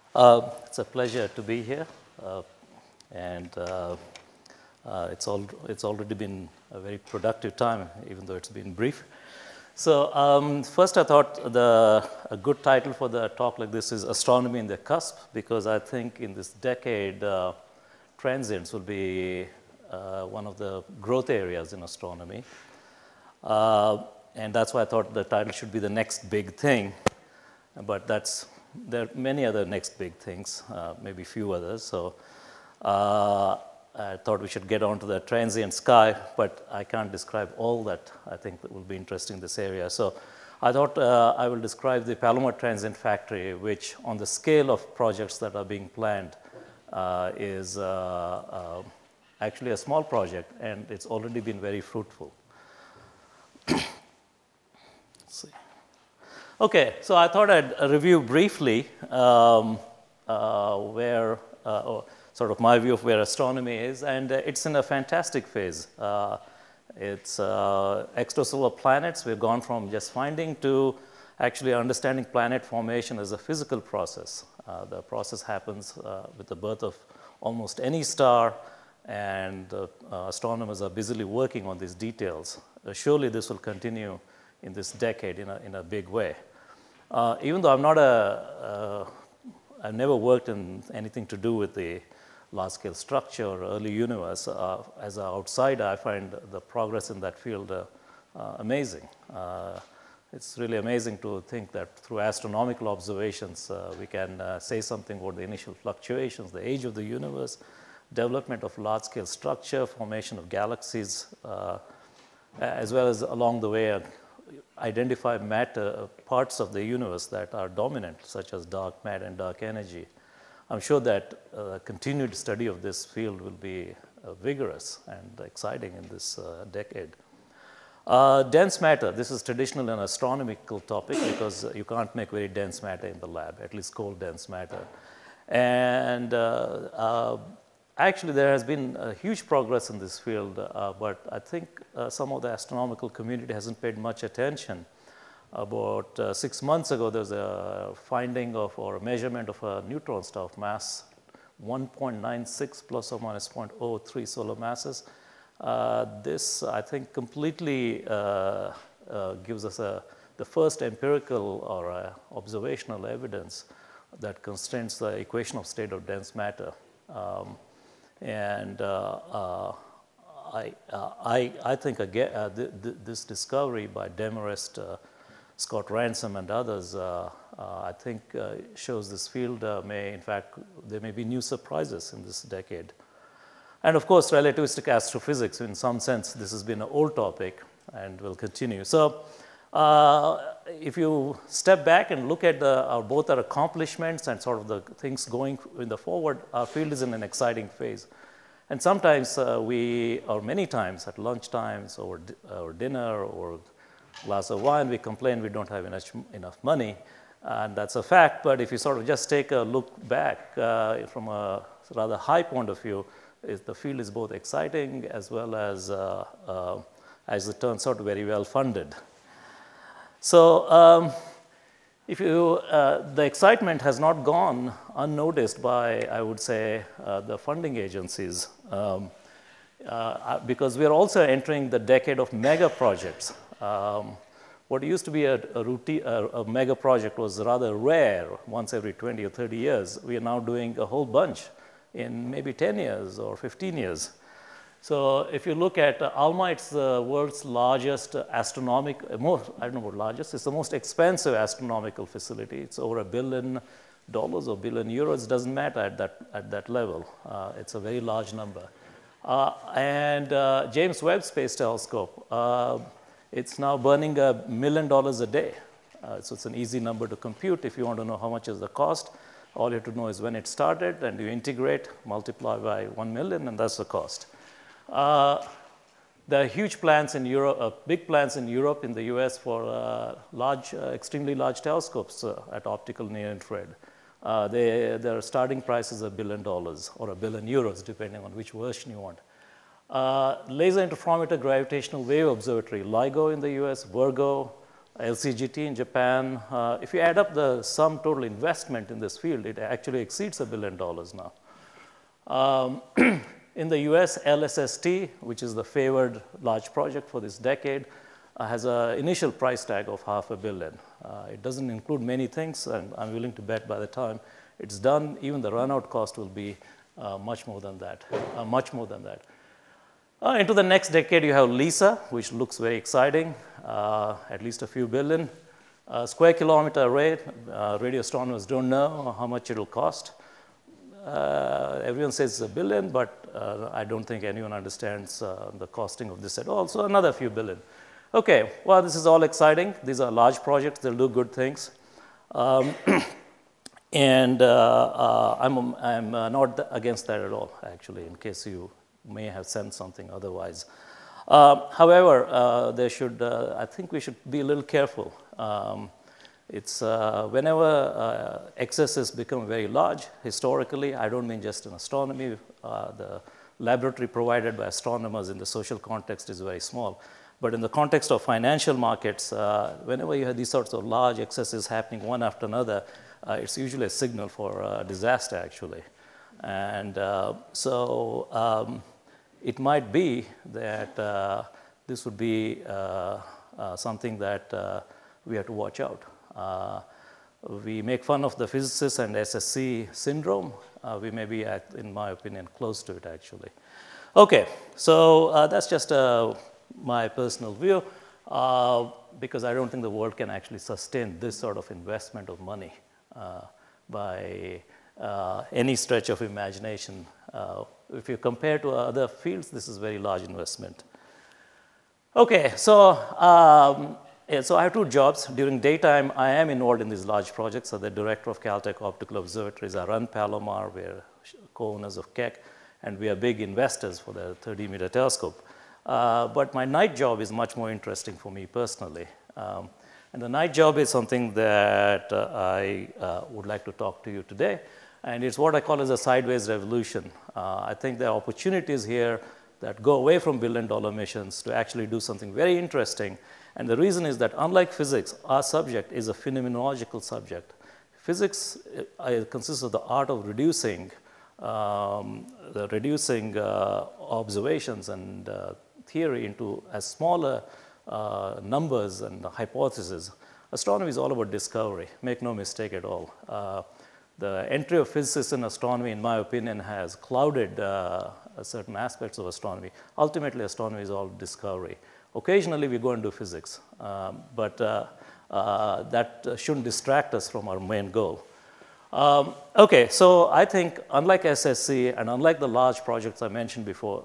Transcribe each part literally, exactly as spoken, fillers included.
Uh, it's a pleasure to be here, uh, and uh, uh, it's, all, it's already been a very productive time, even though it's been brief. So um, first I thought the, a good title for the talk like this is Astronomy in the Cusp, because I think in this decade, uh, transients will be uh, one of the growth areas in astronomy. Uh, and that's why I thought the title should be the next big thing, but that's there are many other next big things, uh, maybe few others. So uh, I thought we should get on to the transient sky, but I can't describe all that I think that will be interesting in this area. So I thought uh, I will describe the Palomar Transient Factory, which on the scale of projects that are being planned uh, is uh, uh, actually a small project, and it's already been very fruitful. Let's see. Okay, so I thought I'd review briefly um, uh, where, uh, or sort of my view of where astronomy is, and uh, it's in a fantastic phase. Uh, it's uh, extrasolar planets. We've gone from just finding to actually understanding planet formation as a physical process. Uh, the process happens uh, with the birth of almost any star, and uh, uh, astronomers are busily working on these details. Uh, surely this will continue in this decade in a, in a big way. Uh, even though I'm not a, uh, I've never worked in anything to do with the large-scale structure or early universe, uh, as an outsider, I find the progress in that field uh, uh, amazing. Uh, it's really amazing to think that through astronomical observations, uh, we can uh, say something about the initial fluctuations, the age of the universe, development of large-scale structure, formation of galaxies, uh, as well as along the way, uh, identify matter, parts of the universe that are dominant, such as dark matter and dark energy. I'm sure that uh, continued study of this field will be uh, vigorous and exciting in this uh, decade. Uh, dense matter, this is traditional an astronomical topic because you can't make very dense matter in the lab, at least cold dense matter. And uh, uh, actually, there has been a huge progress in this field, uh, but I think uh, some of the astronomical community hasn't paid much attention. About uh, six months ago, there was a finding of or a measurement of a neutron star of mass one point nine six plus or minus zero point zero three solar masses. Uh, this, I think, completely uh, uh, gives us a, the first empirical or uh, observational evidence that constrains the equation of state of dense matter. Um, And uh, uh, I, uh, I, I think again, uh, th th this discovery by Demarest, uh, Scott Ransom, and others, uh, uh, I think uh, shows this field uh, may, in fact, there may be new surprises in this decade. And of course, relativistic astrophysics, in some sense, this has been an old topic and will continue. So uh, if you step back and look at the, our, both our accomplishments and sort of the things going in the forward, our field is in an exciting phase. And sometimes uh, we, or many times at lunch times or, or dinner or glass of wine, we complain we don't have enough, enough money. And that's a fact, but if you sort of just take a look back uh, from a rather high point of view, is the field is both exciting as well as, uh, uh, as it turns out, very well funded. So um, if you, uh, the excitement has not gone unnoticed by, I would say, uh, the funding agencies, um, uh, because we are also entering the decade of mega projects. Um, what used to be a, a, routine, a, a mega project was rather rare, once every twenty or thirty years. We are now doing a whole bunch in maybe ten years or fifteen years. So if you look at uh, ALMA, it's the world's largest astronomical, uh, most, I don't know what largest, it's the most expensive astronomical facility. It's over a billion dollars or billion euros, doesn't matter at that, at that level. Uh, it's a very large number. Uh, and uh, James Webb Space Telescope, uh, it's now burning a million dollars a day. Uh, so it's an easy number to compute if you want to know how much is the cost. All you have to know is when it started, and you integrate, multiply by one million, and that's the cost. Uh, there are huge plans in Europe, uh, big plans in Europe, in the U S for uh, large, uh, extremely large telescopes uh, at optical near-infrared. Uh, they, their starting price is a billion dollars or a billion euros, depending on which version you want. Uh, Laser Interferometer Gravitational Wave Observatory, LIGO in the U S, Virgo, L C G T in Japan. Uh, if you add up the sum total investment in this field, it actually exceeds a billion dollars now. Um, in the U S, L S S T, which is the favored large project for this decade, uh, has an initial price tag of half a billion. Uh, it doesn't include many things, and I'm willing to bet by the time it's done, even the run-out cost will be uh, much more than that, uh, much more than that. Uh, into the next decade, you have LISA, which looks very exciting, uh, at least a few billion. Uh, square kilometer array, uh, radio astronomers don't know how much it'll cost. Uh, everyone says it's a billion, but uh, I don't think anyone understands uh, the costing of this at all, so another few billion. Okay, well, this is all exciting. These are large projects, they'll do good things. Um, and uh, uh, I'm, I'm uh, not against that at all, actually, in case you may have sensed something otherwise. Uh, however, uh, there should, uh, I think we should be a little careful. Um, it's uh, whenever uh, excesses become very large, historically, I don't mean just in astronomy, uh, the laboratory provided by astronomers in the social context is very small. But in the context of financial markets, uh, whenever you have these sorts of large excesses happening one after another, uh, it's usually a signal for uh, disaster, actually. And uh, so um, it might be that uh, this would be uh, uh, something that uh, we have to watch out. Uh, we make fun of the physicists and S S C syndrome. Uh, we may be, at, in my opinion, close to it, actually. Okay, so uh, that's just uh, my personal view, uh, because I don't think the world can actually sustain this sort of investment of money uh, by uh, any stretch of imagination. Uh, if you compare to other fields, this is very large investment. Okay, so um, yeah, so I have two jobs. During daytime, I am involved in these large projects. So the director of Caltech Optical Observatories. I run Palomar. We're co-owners of Keck, and we are big investors for the thirty meter telescope. Uh, but my night job is much more interesting for me personally. Um, and the night job is something that uh, I uh, would like to talk to you today. And it's what I call as a sideways revolution. Uh, I think there are opportunities here that go away from billion dollar missions to actually do something very interesting. And the reason is that unlike physics, our subject is a phenomenological subject. Physics uh, consists of the art of reducing, um, the reducing uh, observations and uh, theory into as smaller uh, numbers and hypotheses. Astronomy is all about discovery, make no mistake at all. Uh, the entry of physicists in astronomy, in my opinion, has clouded uh, certain aspects of astronomy. Ultimately, astronomy is all discovery. Occasionally, we go and do physics, um, but uh, uh, that shouldn't distract us from our main goal. Um, okay, so I think unlike S S C and unlike the large projects I mentioned before,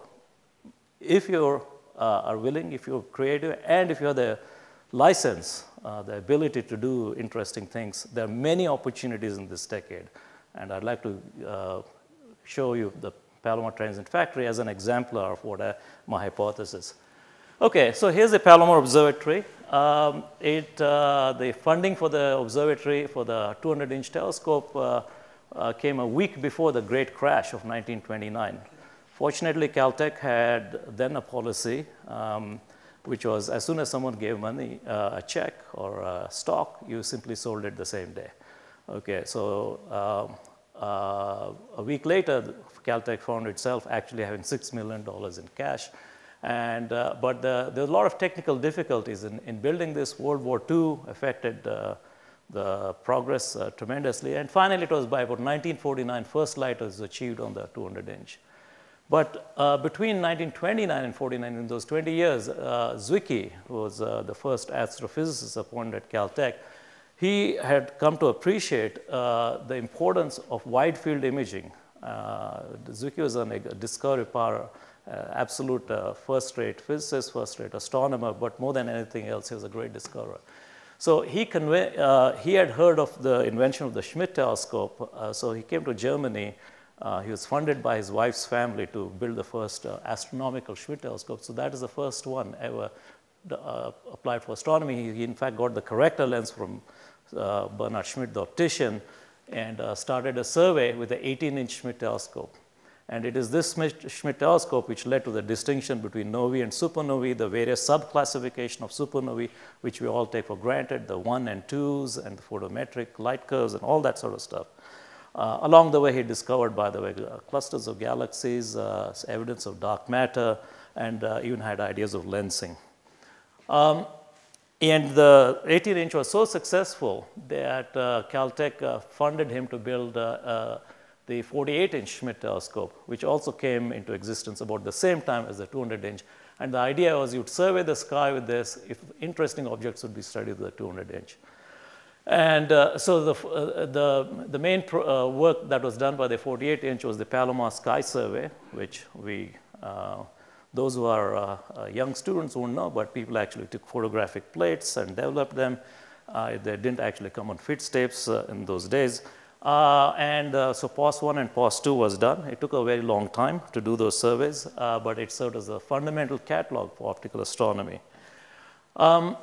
if you uh, are willing, if you're creative, and if you have the license, uh, the ability to do interesting things, there are many opportunities in this decade. And I'd like to uh, show you the Palomar Transient Factory as an exemplar of what I, my hypothesis. Okay, so here's the Palomar Observatory. Um, it, uh, the funding for the observatory for the two hundred inch telescope uh, uh, came a week before the great crash of nineteen twenty-nine. Fortunately, Caltech had then a policy, um, which was as soon as someone gave money, uh, a check or a stock, you simply sold it the same day. Okay, so um, uh, a week later, Caltech found itself actually having six million dollars in cash. And, uh, but the, there are a lot of technical difficulties in, in building this. World War Two affected uh, the progress uh, tremendously. And finally, it was by about nineteen forty-nine, first light was achieved on the two hundred inch. But uh, between nineteen twenty-nine and forty-nine, in those twenty years, uh, Zwicky, who was uh, the first astrophysicist appointed at Caltech, he had come to appreciate uh, the importance of wide field imaging. Uh, Zwicky was a discovery power. Uh, absolute uh, first-rate physicist, first-rate astronomer, but more than anything else, he was a great discoverer. So he, convey, uh, he had heard of the invention of the Schmidt telescope, uh, so he came to Germany. Uh, he was funded by his wife's family to build the first uh, astronomical Schmidt telescope. So that is the first one ever uh, applied for astronomy. He, he, in fact, got the corrector lens from uh, Bernhard Schmidt, the optician, and uh, started a survey with the eighteen inch Schmidt telescope. And it is this Schmidt telescope which led to the distinction between novae and supernovae, the various subclassification of supernovae, which we all take for granted, the one and twos and the photometric light curves and all that sort of stuff. Uh, along the way, he discovered, by the way, uh, clusters of galaxies, uh, evidence of dark matter, and uh, even had ideas of lensing. Um, and the eighteen inch was so successful that uh, Caltech uh, funded him to build uh, uh, the forty-eight inch Schmidt telescope, which also came into existence about the same time as the two hundred inch. And the idea was you'd survey the sky with this, if interesting objects would be studied with the two hundred inch. And uh, so the, uh, the, the main pro, uh, work that was done by the forty-eight inch was the Palomar Sky Survey, which we, uh, those who are uh, uh, young students won't know, but people actually took photographic plates and developed them. Uh, they didn't actually come on fixed tapes uh, in those days. Uh, and uh, so P O S one and P O S two was done. It took a very long time to do those surveys, uh, but it served as a fundamental catalog for optical astronomy. Um,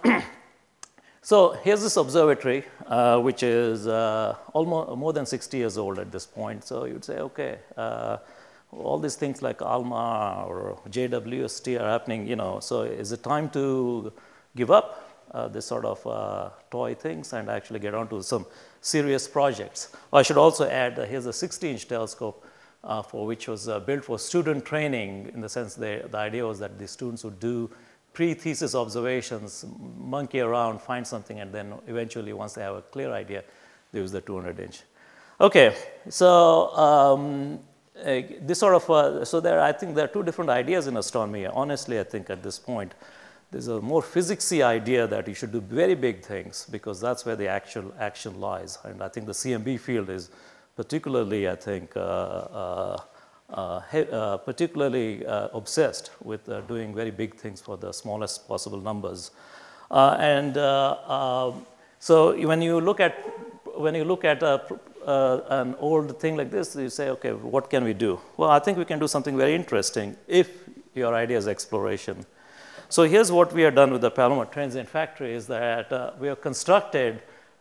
So here's this observatory, uh, which is uh, almost more than sixty years old at this point. So you'd say, okay, uh, all these things like ALMA or J W S T are happening, you know, so is it time to give up uh, this sort of uh, toy things and actually get on to some serious projects? I should also add, uh, here's a sixty inch telescope uh, for which was uh, built for student training, in the sense they, the idea was that the students would do pre-thesis observations, monkey around, find something, and then eventually, once they have a clear idea, they use the two hundred inch. Okay, so um, uh, this sort of, uh, so there, I think there are two different ideas in astronomy. Honestly, I think at this point, there's a more physicsy idea that you should do very big things, because that's where the actual action lies. And I think the C M B field is particularly, I think, uh, uh, Uh, uh, particularly uh, obsessed with uh, doing very big things for the smallest possible numbers. Uh, and uh, uh, so when you look at, when you look at a, uh, an old thing like this, you say, okay, what can we do? Well, I think we can do something very interesting if your idea is exploration. So here's what we have done with the Palomar Transient Factory is that uh, we have constructed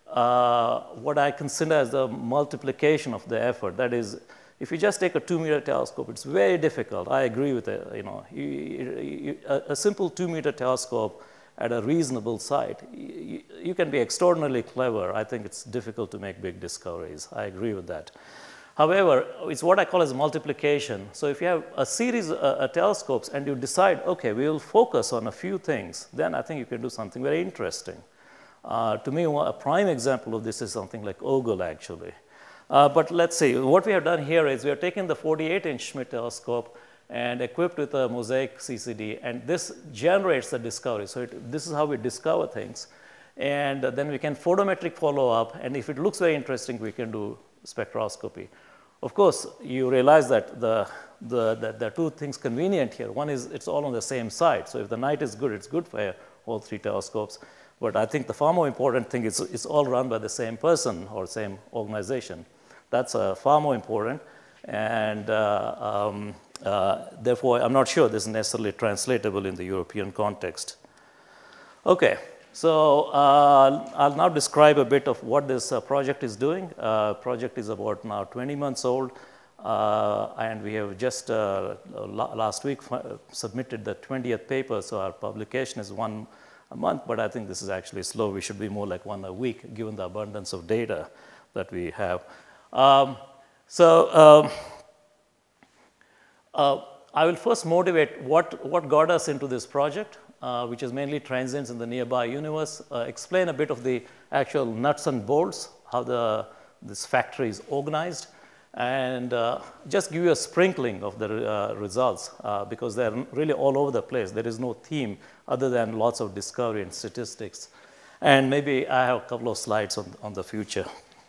uh, what I consider as the multiplication of the effort. That is, if you just take a two meter telescope, it's very difficult. I agree with it. You know, you, you, a, a simple two meter telescope at a reasonable site, you, you can be extraordinarily clever. I think it's difficult to make big discoveries. I agree with that. However, it's what I call as multiplication. So if you have a series of uh, telescopes and you decide, okay, we will focus on a few things, then I think you can do something very interesting. Uh, to me, a prime example of this is something like Ogle, actually. Uh, but let's see, what we have done here is we have taken the forty-eight inch Schmidt telescope and equipped with a Mosaic C C D, and this generates the discovery. So it, this is how we discover things. And uh, then we can photometric follow up, and if it looks very interesting, we can do spectroscopy. Of course, you realize that the, the, the, the two things convenient here. One is it's all on the same side. So if the night is good, it's good for all three telescopes. But I think the far more important thing is it's all run by the same person or same organization. That's uh, far more important, and uh, um, uh, therefore, I'm not sure this is necessarily translatable in the European context. Okay, so uh, I'll now describe a bit of what this uh, project is doing. Uh, project is about now twenty months old, uh, and we have just uh, last week submitted the twentieth paper, so our publication is one a month, but I think this is actually slow. We should be more like one a week, given the abundance of data that we have. Um, so um, uh, I will first motivate what, what got us into this project, uh, which is mainly transients in the nearby universe, uh, explain a bit of the actual nuts and bolts, how the, this factory is organized, and uh, just give you a sprinkling of the uh, results, uh, because they're really all over the place. There is no theme other than lots of discovery and statistics. And maybe I have a couple of slides on, on the future.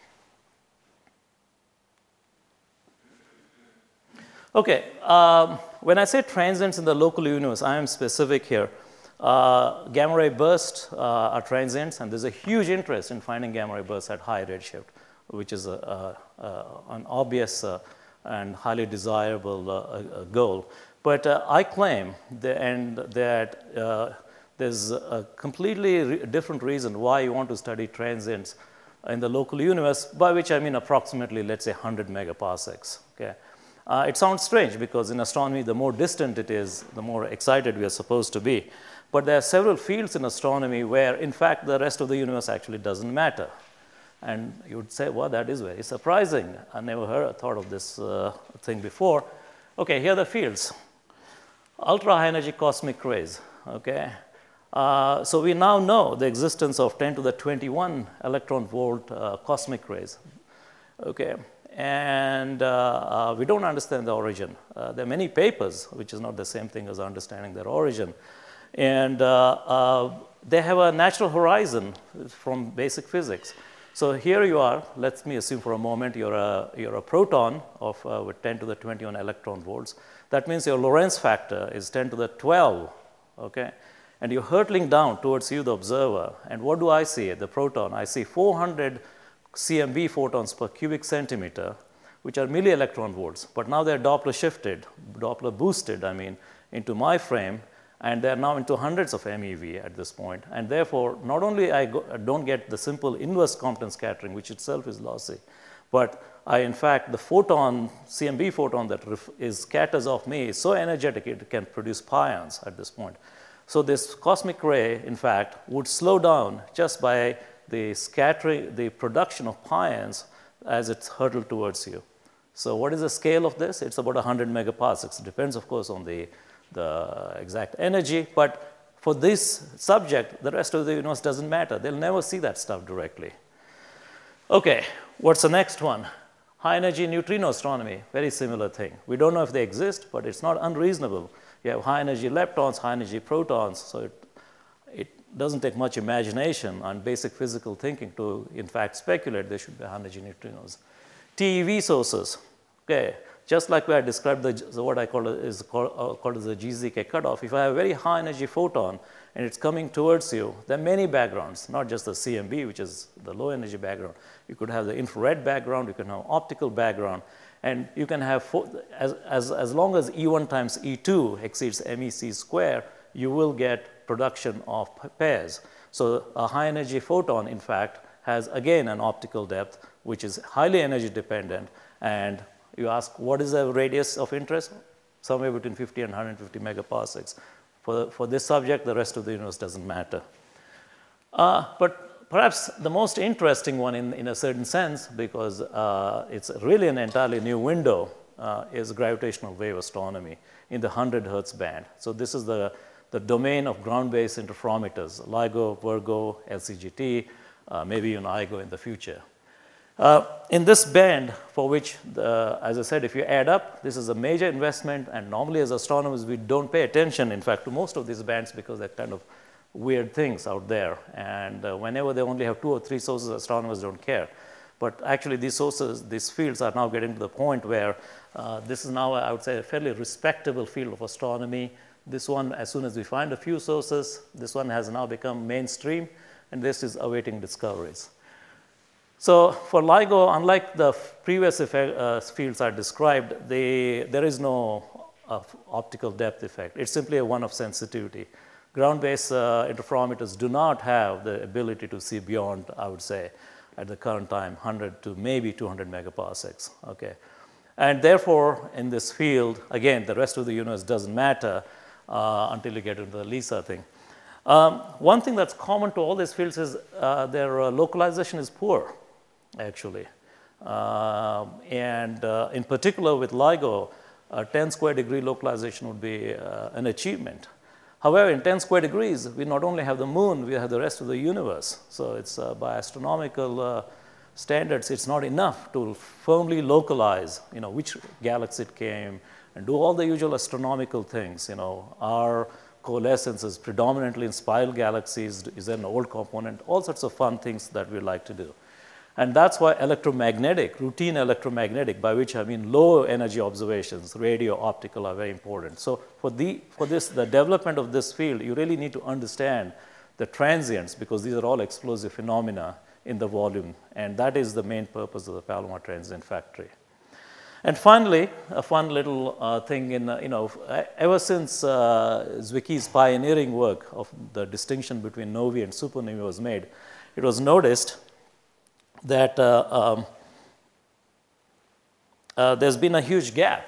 Okay, um, when I say transients in the local universe, I am specific here. Uh, gamma ray bursts uh, are transients, and there's a huge interest in finding gamma ray bursts at high redshift, which is a, a, a, an obvious uh, and highly desirable uh, goal. But uh, I claim that, and that uh, there's a completely re different reason why you want to study transients in the local universe, by which I mean approximately, let's say, one hundred megaparsecs. Okay. Uh, it sounds strange because in astronomy, the more distant it is, the more excited we are supposed to be. But there are several fields in astronomy where, in fact, the rest of the universe actually doesn't matter. And you would say, well, that is very surprising. I never heard, thought of this uh, thing before. Okay, here are the fields. Ultra-high energy cosmic rays, okay? Uh, so we now know the existence of ten to the twenty-one electron volt uh, cosmic rays, okay? And uh, uh, we don't understand the origin. Uh, there are many papers, which is not the same thing as understanding their origin. And uh, uh, they have a natural horizon from basic physics. So here you are, let me assume for a moment you're a, you're a proton of uh, with ten to the twenty-one electron volts. That means your Lorentz factor is ten to the twelve, okay? And you're hurtling down towards you, the observer. And what do I see? The proton, I see four hundred C M B photons per cubic centimeter, which are milli electron volts. But now they're Doppler shifted, Doppler boosted, I mean, into my frame. And they're now into hundreds of M E V at this point. And therefore, not only I, go, I don't get the simple inverse Compton scattering, which itself is lossy, but I, in fact, the photon, C M B photon that is scatters off me is so energetic it can produce pions at this point. So this cosmic ray, in fact, would slow down just by the scattering, the production of pions as it's hurtled towards you. So what is the scale of this? It's about one hundred megaparsecs. It depends, of course, on the the exact energy, but for this subject, the rest of the universe doesn't matter. They'll never see that stuff directly. Okay, what's the next one? High energy neutrino astronomy, very similar thing. We don't know if they exist, but it's not unreasonable. You have high energy leptons, high energy protons, so it, it doesn't take much imagination and basic physical thinking to, in fact, speculate there should be high energy neutrinos. T E V sources, okay. Just like we had described the, the what I call it is called, uh, called as the G Z K cutoff. If I have a very high energy photon and it's coming towards you, there are many backgrounds, not just the C M B, which is the low energy background. You could have the infrared background, you can have optical background, and you can have, as, as, as long as E one times E two exceeds M E C square, you will get production of pairs. So a high energy photon, in fact, has again an optical depth, which is highly energy dependent, and you ask, what is the radius of interest? Somewhere between fifty and one hundred fifty megaparsecs. For, for this subject, the rest of the universe doesn't matter. Uh, but perhaps the most interesting one in, in a certain sense, because uh, it's really an entirely new window, uh, is gravitational wave astronomy in the one hundred hertz band. So this is the, the domain of ground-based interferometers, LIGO, Virgo, L C G T, uh, maybe even I G O in the future. Uh, in this band, for which, the, as I said, if you add up, this is a major investment, and normally as astronomers, we don't pay attention, in fact, to most of these bands because they're kind of weird things out there. And uh, whenever they only have two or three sources, astronomers don't care. But actually, these sources, these fields are now getting to the point where uh, this is now, I would say, a fairly respectable field of astronomy. This one, as soon as we find a few sources, this one has now become mainstream, and this is awaiting discoveries. So for LIGO, unlike the previous effect, uh, fields I described, they, there is no uh, optical depth effect. It's simply a one of sensitivity. Ground-based uh, interferometers do not have the ability to see beyond, I would say, at the current time, one hundred to maybe two hundred megaparsecs. Okay, and therefore, in this field, again, the rest of the universe doesn't matter uh, until you get into the LISA thing. Um, one thing that's common to all these fields is uh, their uh, localization is poor, actually. Uh, and uh, in particular with LIGO, uh, ten square degree localization would be uh, an achievement. However, in ten square degrees, we not only have the moon, we have the rest of the universe. So it's uh, by astronomical uh, standards, it's not enough to firmly localize, you know, which galaxy it came, and do all the usual astronomical things. You know, are coalescences predominantly in spiral galaxies? Is there an old component? All sorts of fun things that we like to do. And that's why electromagnetic, routine electromagnetic, by which I mean low energy observations, radio, optical, are very important. So for, the, for this, the development of this field, you really need to understand the transients, because these are all explosive phenomena in the volume. And that is the main purpose of the Palomar Transient Factory. And finally, a fun little uh, thing in, uh, you know, ever since uh, Zwicky's pioneering work of the distinction between novae and supernovae was made, it was noticed that uh, um, uh, there's been a huge gap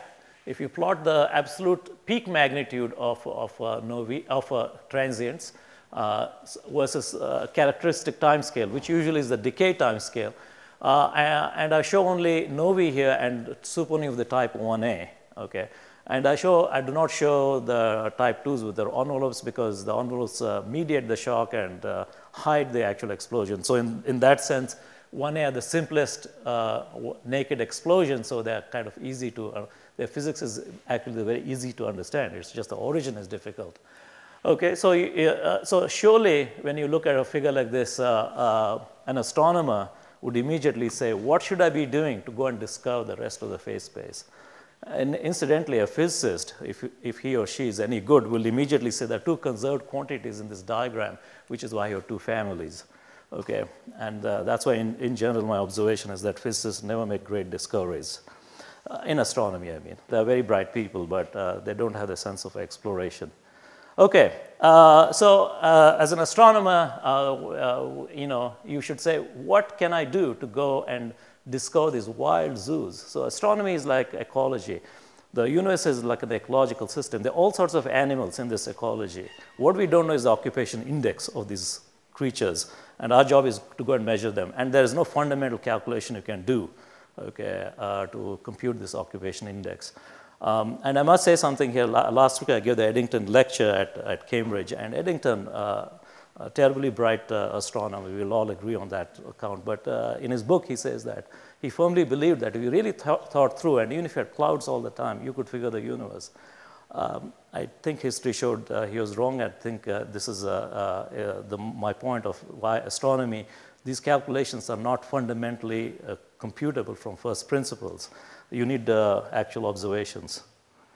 if you plot the absolute peak magnitude of, of, uh, novae, of uh, transients uh, versus uh, characteristic time scale, which usually is the decay time scale, uh, and I show only novae here and supernovae of the type one A, okay? And I show, I do not show the type twos with their envelopes because the envelopes uh, mediate the shock and uh, hide the actual explosion. So in, in that sense, one A are the simplest uh, naked explosion, so they're kind of easy to, uh, their physics is actually very easy to understand. It's just the origin is difficult. Okay, so, uh, so surely when you look at a figure like this, uh, uh, an astronomer would immediately say, what should I be doing to go and discover the rest of the phase space? And incidentally, a physicist, if, if he or she is any good, will immediately say there are two conserved quantities in this diagram, which is why you have two families. Okay, and uh, that's why in, in general my observation is that physicists never make great discoveries. Uh, in astronomy, I mean. They're very bright people, but uh, they don't have the sense of exploration. Okay, uh, so uh, as an astronomer, uh, uh, you know, you should say, what can I do to go and discover these wild zoos? So astronomy is like ecology. The universe is like an ecological system. There are all sorts of animals in this ecology. What we don't know is the occupation index of these creatures, and our job is to go and measure them. And there is no fundamental calculation you can do, okay, uh, to compute this occupation index. Um, and I must say something here. La last week I gave the Eddington lecture at, at Cambridge, and Eddington, uh, a terribly bright uh, astronomer, we will all agree on that account, but uh, in his book he says that he firmly believed that if you really th thought through, and even if you had clouds all the time, you could figure the universe. Um, I think history showed uh, he was wrong. I think uh, this is uh, uh, the, my point of why astronomy, these calculations are not fundamentally uh, computable from first principles. You need uh, actual observations.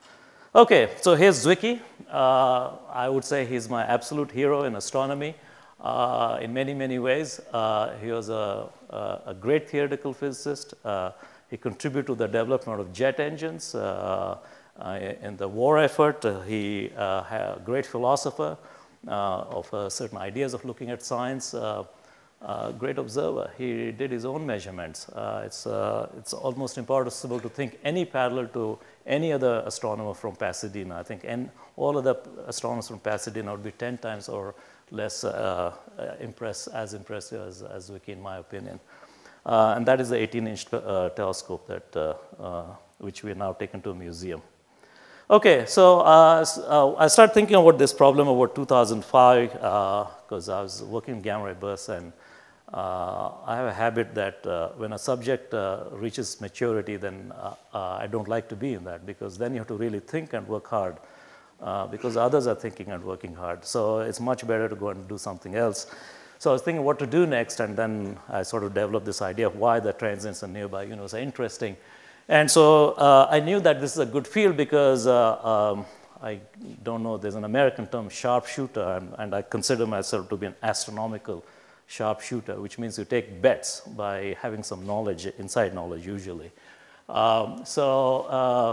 Okay, so here's Zwicky. Uh, I would say he's my absolute hero in astronomy uh, in many, many ways. Uh, he was a, a, a great theoretical physicist. Uh, he contributed to the development of jet engines uh, uh, in the war effort. Uh, he uh, had a great philosopher uh, of uh, certain ideas of looking at science. Uh, Uh, great observer. He did his own measurements. Uh, it's, uh, it's almost impossible to think any parallel to any other astronomer from Pasadena. I think and all other astronomers from Pasadena would be ten times or less uh, uh, impress, as impressive as, as Zwicky, in my opinion. Uh, and that is the eighteen inch uh, telescope that, uh, uh, which we have now taken to a museum. Okay, so uh, uh, I started thinking about this problem about two thousand five because uh, I was working in gamma ray bursts, and uh, I have a habit that uh, when a subject uh, reaches maturity, then uh, uh, I don't like to be in that, because then you have to really think and work hard uh, because others are thinking and working hard. So it's much better to go and do something else. So I was thinking what to do next, and then I sort of developed this idea of why the transients and nearby universe are interesting. And so uh, I knew that this is a good field because uh, um, I don't know, there's an American term, sharpshooter, and, and I consider myself to be an astronomical sharpshooter, which means you take bets by having some knowledge, inside knowledge usually. Um, so uh,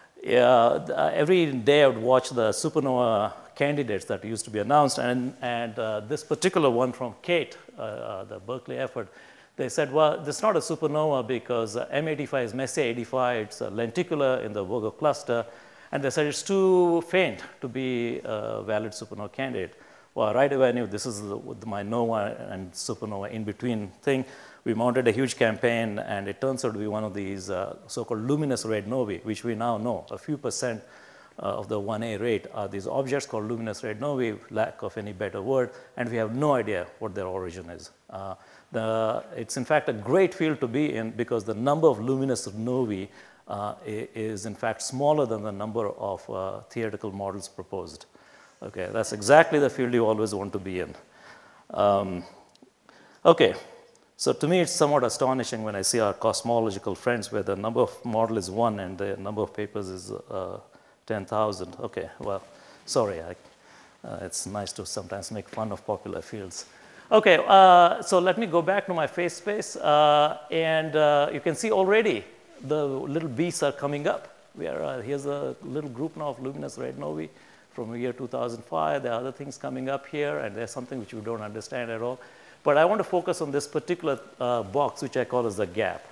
yeah, every day I would watch the supernova candidates that used to be announced, and, and uh, this particular one from CATE, uh, uh, the Berkeley effort, they said, well, this is not a supernova because uh, M eighty-five is Messier eighty-five, it's a lenticular in the Virgo cluster, and they said it's too faint to be a valid supernova candidate. Well, right away I knew this is the, my nova and supernova in between thing. We mounted a huge campaign, and it turns out to be one of these uh, so-called luminous red novae, which we now know a few percent uh, of the one A rate are these objects called luminous red novae, lack of any better word, and we have no idea what their origin is. Uh, the, it's in fact a great field to be in because the number of luminous novae uh, is in fact smaller than the number of uh, theoretical models proposed. Okay, that's exactly the field you always want to be in. Um, okay, so to me it's somewhat astonishing when I see our cosmological friends where the number of model is one and the number of papers is uh, ten thousand. Okay, well, sorry, I, uh, it's nice to sometimes make fun of popular fields. Okay, uh, so let me go back to my phase space, uh, and uh, you can see already the little beasts are coming up. We are, uh, here's a little group now of luminous red novae from the year two thousand five. There are other things coming up here, and there's something which we don't understand at all. But I want to focus on this particular uh, box, which I call as the gap.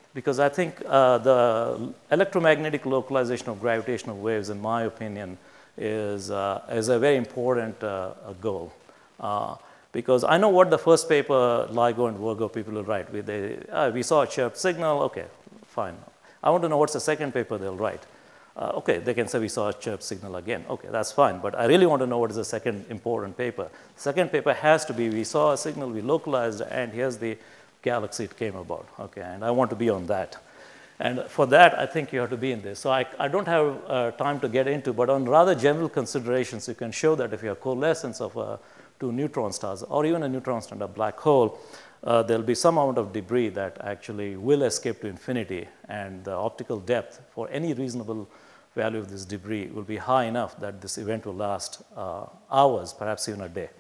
because I think uh, the electromagnetic localization of gravitational waves, in my opinion, is, uh, is a very important uh, goal. Uh, because I know what the first paper, LIGO and Virgo people will write. We, they, uh, we saw a chirp signal, okay, fine. I want to know what's the second paper they'll write. Uh, okay, they can say we saw a chirp signal again. Okay, that's fine, but I really want to know what is the second important paper. The second paper has to be we saw a signal, we localized, and here's the galaxy it came about. Okay, and I want to be on that. And for that, I think you have to be in this. So I, I don't have uh, time to get into, but on rather general considerations, you can show that if you have coalescence of uh, two neutron stars, or even a neutron star and a black hole, uh, there'll be some amount of debris that actually will escape to infinity, and the optical depth for any reasonable value of this debris will be high enough that this event will last uh, hours, perhaps even a day.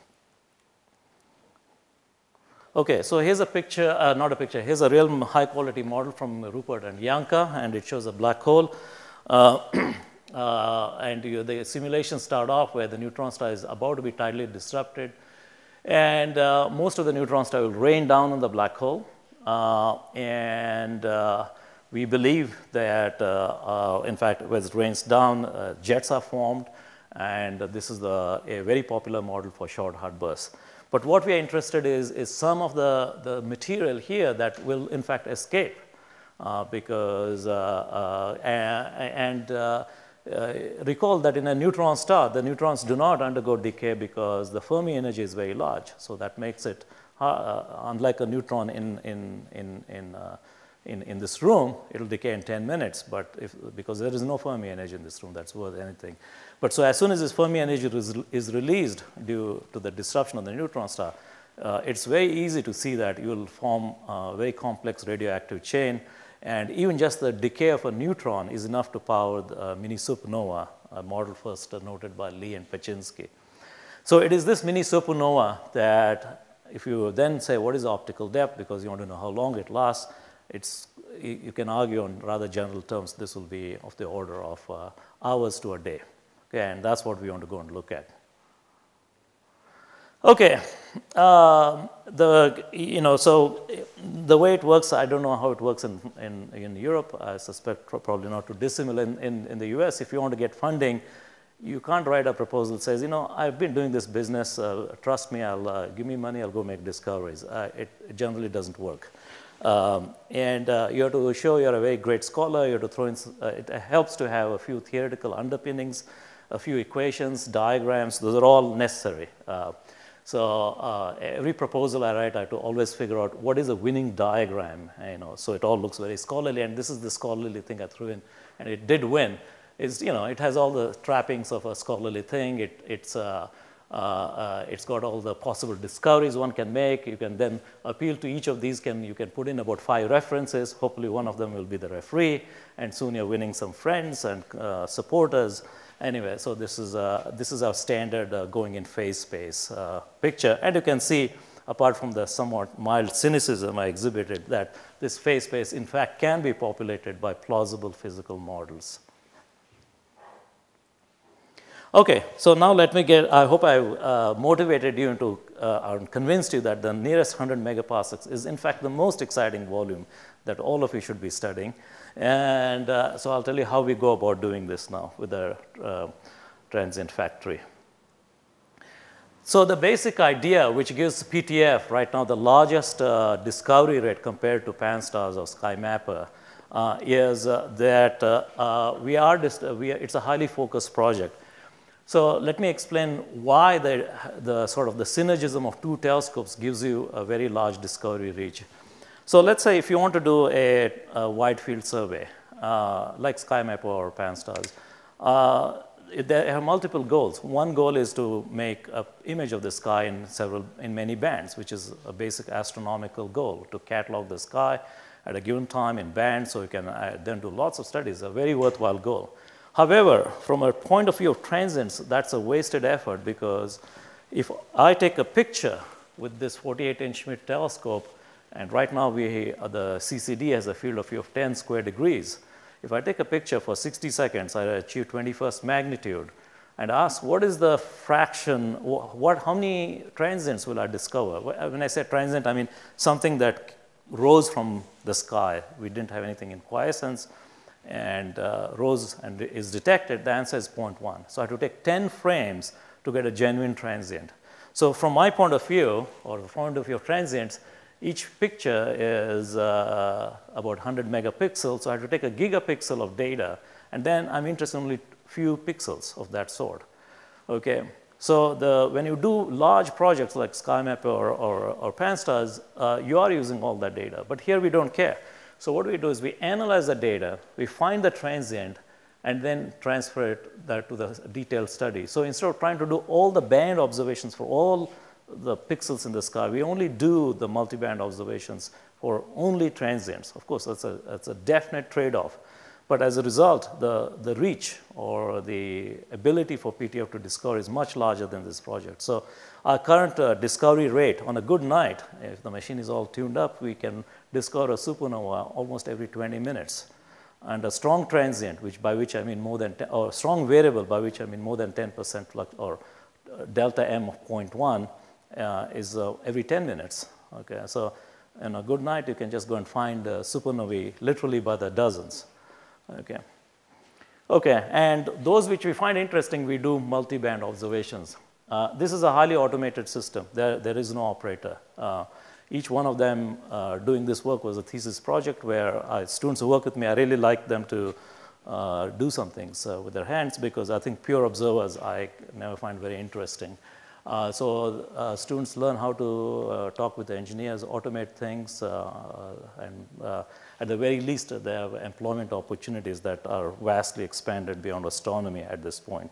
Okay, so here's a picture, uh, not a picture, here's a real high quality model from Rupert and Yanka, and it shows a black hole. Uh, uh, and you, the simulations start off where the neutron star is about to be tidally disrupted, and uh, most of the neutron star will rain down on the black hole. Uh, and uh, we believe that, uh, uh, in fact, when it rains down, uh, jets are formed, and uh, this is the, a very popular model for short hard bursts. But what we are interested in is, is some of the, the material here that will, in fact, escape. Uh, because, uh, uh, and uh, uh, recall that in a neutron star, the neutrons do not undergo decay because the Fermi energy is very large. So that makes it, uh, unlike a neutron in, in, in, in, uh, in, in this room, it will decay in ten minutes, but if, because there is no Fermi energy in this room that's worth anything. But so as soon as this Fermi energy is, is released due to the disruption of the neutron star, uh, it's very easy to see that you will form a very complex radioactive chain, and even just the decay of a neutron is enough to power the uh, mini supernova, a model first uh, noted by Lee and Paczynski. So it is this mini supernova that, if you then say what is the optical depth, because you want to know how long it lasts, it's, you can argue on rather general terms this will be of the order of uh, hours to a day. Okay, and that's what we want to go and look at. Okay, uh, the, you know, so the way it works, I don't know how it works in, in, in Europe. I suspect probably not too dissimilar. In, in, in the U S, if you want to get funding, you can't write a proposal that says, you know, I've been doing this business, uh, trust me, I'll uh, give me money, I'll go make discoveries. Uh, it, it generally doesn't work. Um, and uh, you have to show you're a very great scholar, you have to throw in, uh, it helps to have a few theoretical underpinnings, a few equations, diagrams, those are all necessary. Uh, so uh, every proposal I write, I have to always figure out what is a winning diagram, you know, so it all looks very scholarly, and this is the scholarly thing I threw in, and it did win. It's, you know, it has all the trappings of a scholarly thing. It, it's, uh, uh, uh, it's got all the possible discoveries one can make. You can then appeal to each of these. Can, you can put in about five references. Hopefully one of them will be the referee, and soon you're winning some friends and uh, supporters. Anyway, so this is, uh, this is our standard uh, going in phase space uh, picture. And you can see, apart from the somewhat mild cynicism I exhibited, that this phase space, in fact, can be populated by plausible physical models. Okay, so now let me get, I hope I uh, motivated you into, uh, and convinced you that the nearest one hundred megaparsecs is, in fact, the most exciting volume that all of you should be studying. And uh, so I'll tell you how we go about doing this now with the uh, transient factory. So the basic idea, which gives P T F right now the largest uh, discovery rate compared to Pan-STARRS or SkyMapper, uh, is uh, that uh, uh, we are, we are, it's a highly focused project. So let me explain why the, the sort of the synergism of two telescopes gives you a very large discovery reach. So let's say if you want to do a, a wide field survey, uh, like SkyMapper or Pan-STARRS, uh, they have multiple goals. One goal is to make an image of the sky in several, in many bands, which is a basic astronomical goal, to catalog the sky at a given time in bands, so you can uh, then do lots of studies, a very worthwhile goal. However, from a point of view of transients, that's a wasted effort, because if I take a picture with this forty-eight inch Schmidt telescope, and right now we, uh, the C C D has a field of view of ten square degrees. If I take a picture for sixty seconds, I achieve twenty-first magnitude, and ask what is the fraction, what, how many transients will I discover? When I say transient, I mean something that rose from the sky, we didn't have anything in quiescence, and uh, rose and is detected, the answer is zero point one. So I have to take ten frames to get a genuine transient. So from my point of view, or the point of view of transients, each picture is uh, about one hundred megapixels, so I have to take a gigapixel of data, and then I'm interested in only few pixels of that sort. Okay, so the, when you do large projects like SkyMap or, or, or PanSTARRS, uh, you are using all that data, but here we don't care. So what we do is we analyze the data, we find the transient, and then transfer it that to the detailed study. So instead of trying to do all the band observations for all the pixels in the sky, we only do the multi-band observations for only transients. Of course, that's a, that's a definite trade-off. But as a result, the, the reach or the ability for P T F to discover is much larger than this project. So our current uh, discovery rate on a good night, if the machine is all tuned up, we can discover a supernova almost every twenty minutes. And a strong transient, which by which I mean more than, ten, or strong variable by which I mean more than ten percent flux, or uh, delta M of zero point one uh, is uh, every ten minutes. Okay, so on a good night, you can just go and find uh, supernovae literally by the dozens. Okay. Okay, and those which we find interesting, we do multi-band observations. Uh, this is a highly automated system. There, there is no operator. Uh, each one of them uh, doing this work was a thesis project where uh, students who work with me, I really like them to uh, do some things uh, with their hands, because I think pure observers I never find very interesting. Uh, so uh, students learn how to uh, talk with the engineers, automate things, uh, and uh, at the very least, uh, they have employment opportunities that are vastly expanded beyond astronomy at this point.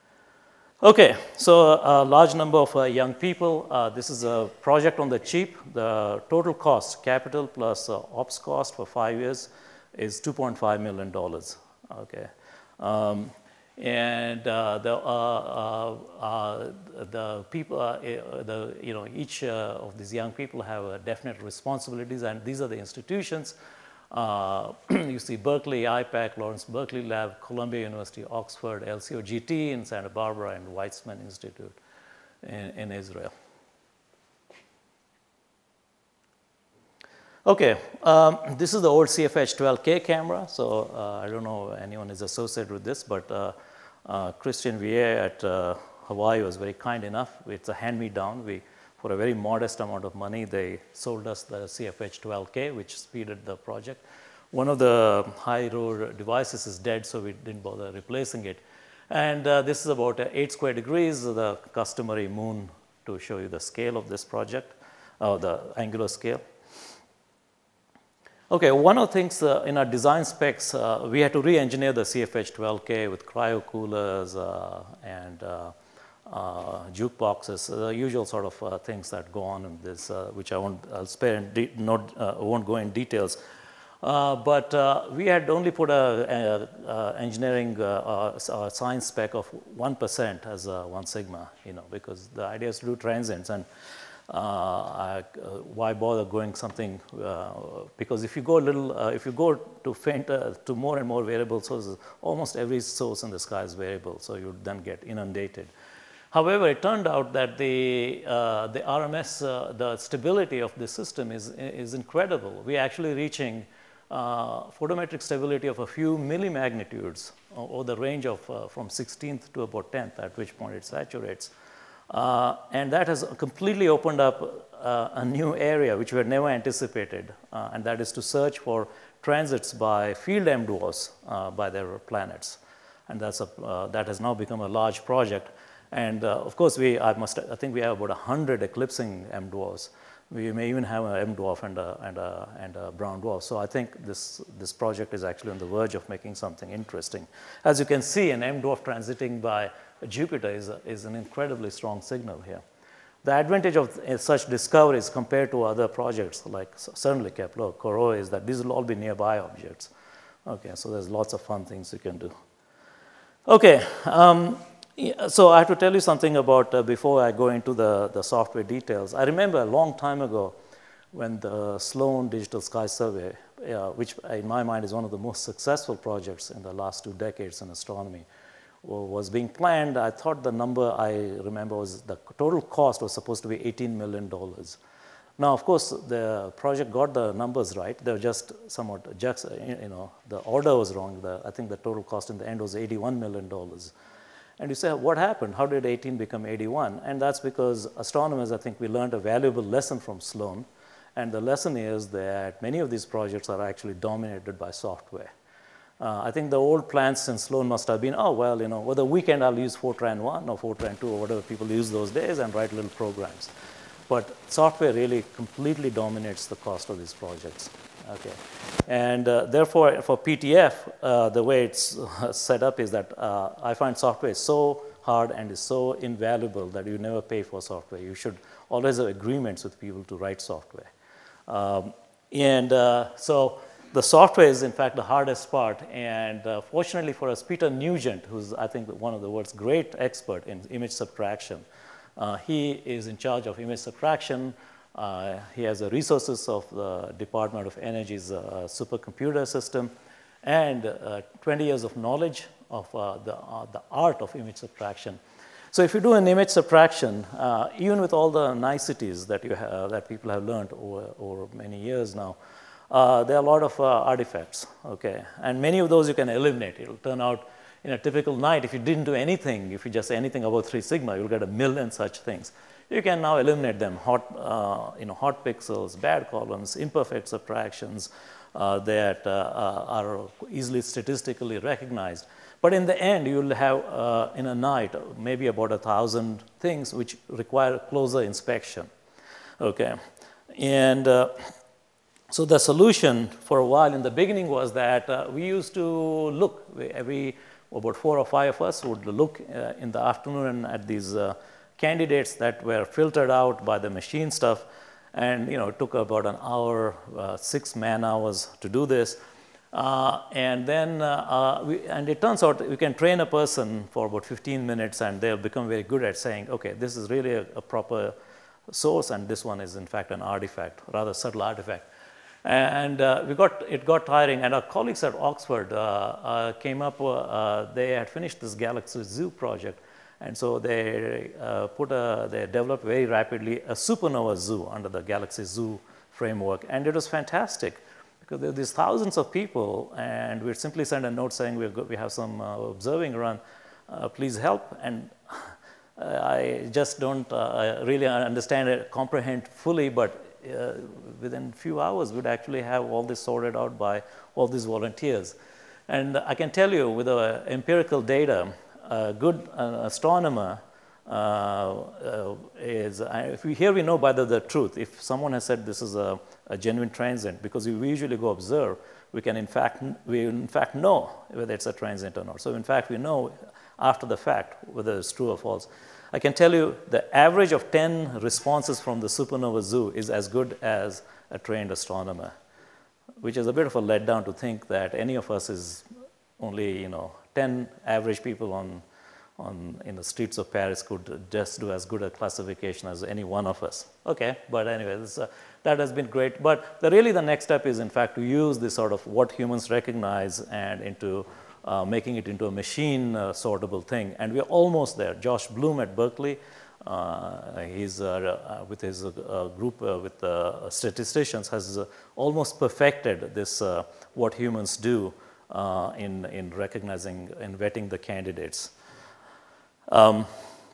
Okay, so a large number of uh, young people. Uh, this is a project on the cheap. The total cost, capital plus uh, ops cost for five years, is two point five million dollars. Okay. Um, And uh, the, uh, uh, uh, the people, uh, the, you know, each uh, of these young people have uh, definite responsibilities, and these are the institutions. Uh, you see Berkeley, I PAC, Lawrence Berkeley Lab, Columbia University, Oxford, L C O G T in Santa Barbara, and Weizmann Institute in, in Israel. Okay, um, this is the old C F H twelve K camera. So uh, I don't know if anyone is associated with this, but uh, uh, Christian Vier at uh, Hawaii was very kind enough. It's a hand-me-down. We, for a very modest amount of money, they sold us the C F H twelve K, which speeded the project. One of the high-road devices is dead, so we didn't bother replacing it. And uh, this is about uh, eight square degrees, the customary moon to show you the scale of this project, uh, the angular scale. Okay, one of the things uh, in our design specs, uh, we had to re-engineer the C F H twelve K with cryo coolers uh, and uh, uh, jukeboxes, uh, the usual sort of uh, things that go on in this, uh, which I won't, I'll spare and not, uh, won't go in details. Uh, but uh, we had only put a, a, a engineering uh, a science spec of one percent as a one sigma, you know, because the idea is to do transients. And Uh, I, uh, why bother going something? Uh, because if you go a little, uh, if you go to faint, uh, to more and more variable sources, almost every source in the sky is variable, so you then get inundated. However, it turned out that the uh, the R M S, uh, the stability of the system is is incredible. We're actually reaching uh, photometric stability of a few millimagnitudes, or, or the range of uh, from sixteenth to about tenth, at which point it saturates. Uh, and that has completely opened up uh, a new area which we had never anticipated, uh, and that is to search for transits by field M dwarfs uh, by their planets. And that's a, uh, that has now become a large project. And uh, of course, we, I, must, I think we have about one hundred eclipsing M dwarfs. We may even have an M dwarf and a, and, a, and a brown dwarf. So I think this, this project is actually on the verge of making something interesting. As you can see, an M dwarf transiting by Jupiter is, a, is an incredibly strong signal here. The advantage of such discoveries compared to other projects like certainly Kepler, Corot, is that these will all be nearby objects. Okay, so there's lots of fun things you can do. Okay, um, yeah, so I have to tell you something about, uh, before I go into the, the software details. I remember a long time ago when the Sloan Digital Sky Survey, uh, which in my mind is one of the most successful projects in the last two decades in astronomy, was being planned. I thought the number I remember was the total cost was supposed to be eighteen million dollars. Now, of course, the project got the numbers right. They were just somewhat, just, you know, the order was wrong. The, I think the total cost in the end was eighty-one million dollars. And you say, what happened? How did eighteen become eighty-one? And that's because astronomers, I think we learned a valuable lesson from Sloan. And the lesson is that many of these projects are actually dominated by software. Uh, I think the old plans since Sloan must have been, oh, well, you know, over the weekend I'll use Fortran one or Fortran two or whatever people use those days and write little programs. But software really completely dominates the cost of these projects. Okay. And uh, therefore, for P T F, uh, the way it's uh, set up is that uh, I find software is so hard and is so invaluable that you never pay for software. You should always have agreements with people to write software. Um, and uh, so the software is, in fact, the hardest part. And uh, fortunately for us, Peter Nugent, who's, I think, one of the world's great expert in image subtraction, uh, he is in charge of image subtraction. Uh, he has the resources of the Department of Energy's uh, supercomputer system and uh, twenty years of knowledge of uh, the, uh, the art of image subtraction. So if you do an image subtraction, uh, even with all the niceties that, you have, that people have learned over, over many years now, uh, there are a lot of uh, artifacts, okay? And many of those you can eliminate. It'll turn out in a typical night, if you didn't do anything, if you just say anything about three sigma, you'll get a million such things. You can now eliminate them, hot, uh, you know, hot pixels, bad columns, imperfect subtractions uh, that uh, uh, are easily statistically recognized. But in the end, you'll have uh, in a night maybe about a thousand things which require closer inspection. Okay, and uh, so the solution for a while in the beginning was that uh, we used to look. Every about four or five of us would look uh, in the afternoon at these uh, candidates that were filtered out by the machine stuff, and you know it took about an hour, uh, six man hours to do this. Uh, and then, uh, uh, we, and it turns out we can train a person for about fifteen minutes and they'll become very good at saying, okay, this is really a, a proper source and this one is in fact an artifact, rather subtle artifact. And uh, we got, it got tiring, and our colleagues at Oxford uh, uh, came up, uh, they had finished this Galaxy Zoo project, and so they uh, put a, they developed very rapidly a supernova zoo under the Galaxy Zoo framework, and it was fantastic. Because there are these thousands of people, and we simply send a note saying we we have some uh, observing run, uh, please help. And uh, I just don't uh, really understand it, comprehend fully, but uh, within a few hours, we'd actually have all this sorted out by all these volunteers. And I can tell you, with the empirical data, a good uh, astronomer uh, uh, is, uh, if we, here we know by the, the truth. If someone has said this is a, a genuine transient, because we usually go observe, we can in fact, we in fact know whether it's a transient or not. So in fact, we know after the fact whether it's true or false. I can tell you the average of ten responses from the supernova zoo is as good as a trained astronomer, which is a bit of a letdown to think that any of us is only, you know, ten average people on on in the streets of Paris could just do as good a classification as any one of us. Okay, but anyway, this, uh, that has been great. But the, really the next step is, in fact, to use this sort of what humans recognize and into uh, making it into a machine uh, sortable thing. And we're almost there. Josh Bloom at Berkeley, uh, he's uh, uh, with his uh, group uh, with uh, statisticians has uh, almost perfected this uh, what humans do uh, in, in recognizing and vetting the candidates. Um,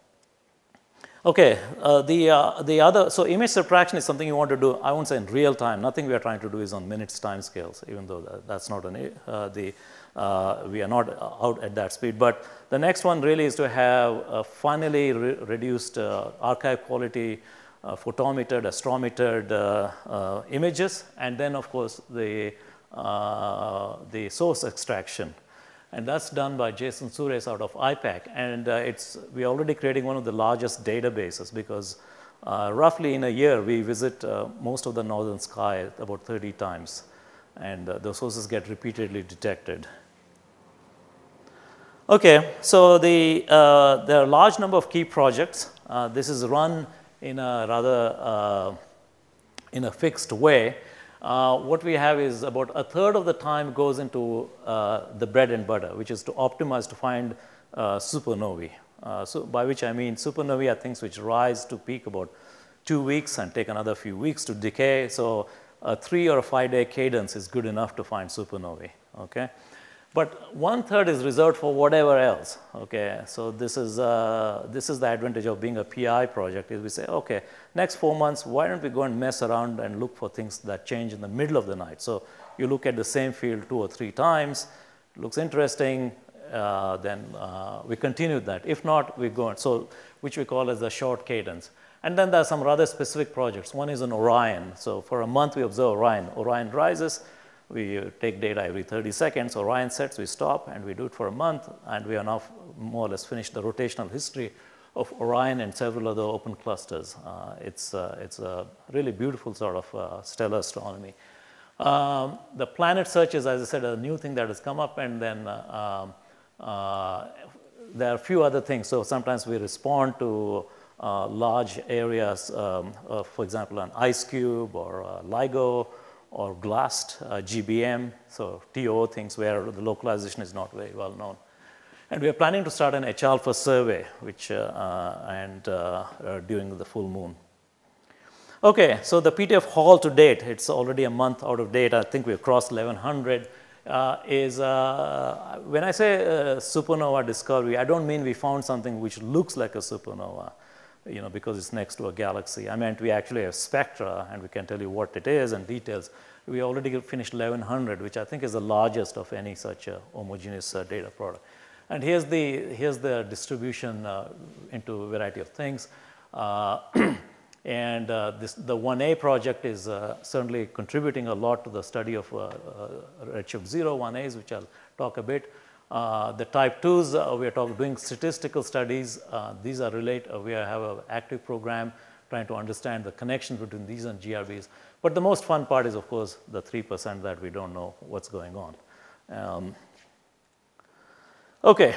okay, uh, the, uh, the other, so image subtraction is something you want to do, I won't say in real time, nothing we are trying to do is on minutes time scales, even though that, that's not an, uh, the, uh, we are not out at that speed. But the next one really is to have a finally re reduced uh, archive quality, uh, photometered, astrometered uh, uh, images, and then of course the, uh, the source extraction. And that's done by Jason Suresh out of I PAC. And uh, it's, we're already creating one of the largest databases because uh, roughly in a year we visit uh, most of the northern sky about thirty times. And uh, the sources get repeatedly detected. Okay, so the, uh, there are a large number of key projects. Uh, this is run in a rather, uh, in a fixed way. Uh, what we have is about a third of the time goes into uh, the bread and butter, which is to optimize to find uh, supernovae. Uh, so by which I mean supernovae are things which rise to peak about two weeks and take another few weeks to decay. So a three or a five day cadence is good enough to find supernovae, okay? But one third is reserved for whatever else, okay? So this is, uh, this is the advantage of being a P I project, is we say, okay, next four months, why don't we go and mess around and look for things that change in the middle of the night? So you look at the same field two or three times, it looks interesting, uh, then uh, we continue that. If not, we go on, so which we call as the short cadence. And then there are some rather specific projects. One is an Orion. So for a month, we observe Orion. Orion rises. We take data every thirty seconds. Orion sets, we stop, and we do it for a month. And we are now more or less finished the rotational history of Orion and several other open clusters. Uh, it's, uh, it's a really beautiful sort of uh, stellar astronomy. Um, the planet search is, as I said, a new thing that has come up. And then uh, um, uh, there are a few other things. So sometimes we respond to Uh, large areas, um, uh, for example, an IceCube or uh, LIGO or GLAST, uh, G B M, so T O O things where the localization is not very well known. And we are planning to start an H alpha survey, which, uh, uh, and uh, uh, during the full moon. Okay, so the P T F haul to date, it's already a month out of date. I think we've crossed eleven hundred. Uh, is, uh, when I say uh, supernova discovery, I don't mean we found something which looks like a supernova, you know, because it's next to a galaxy. I meant we actually have spectra, and we can tell you what it is and details. We already finished eleven hundred, which I think is the largest of any such uh, homogeneous uh, data product. And here's the, here's the distribution uh, into a variety of things. Uh, and uh, this, the one A project is uh, certainly contributing a lot to the study of uh, uh, redshift zero, one A's, which I'll talk a bit. Uh, the type twos, uh, we are talking, doing statistical studies. Uh, these are related. Uh, we have an active program trying to understand the connection between these and G R Bs. But the most fun part is, of course, the three percent that we don't know what's going on. Um, okay.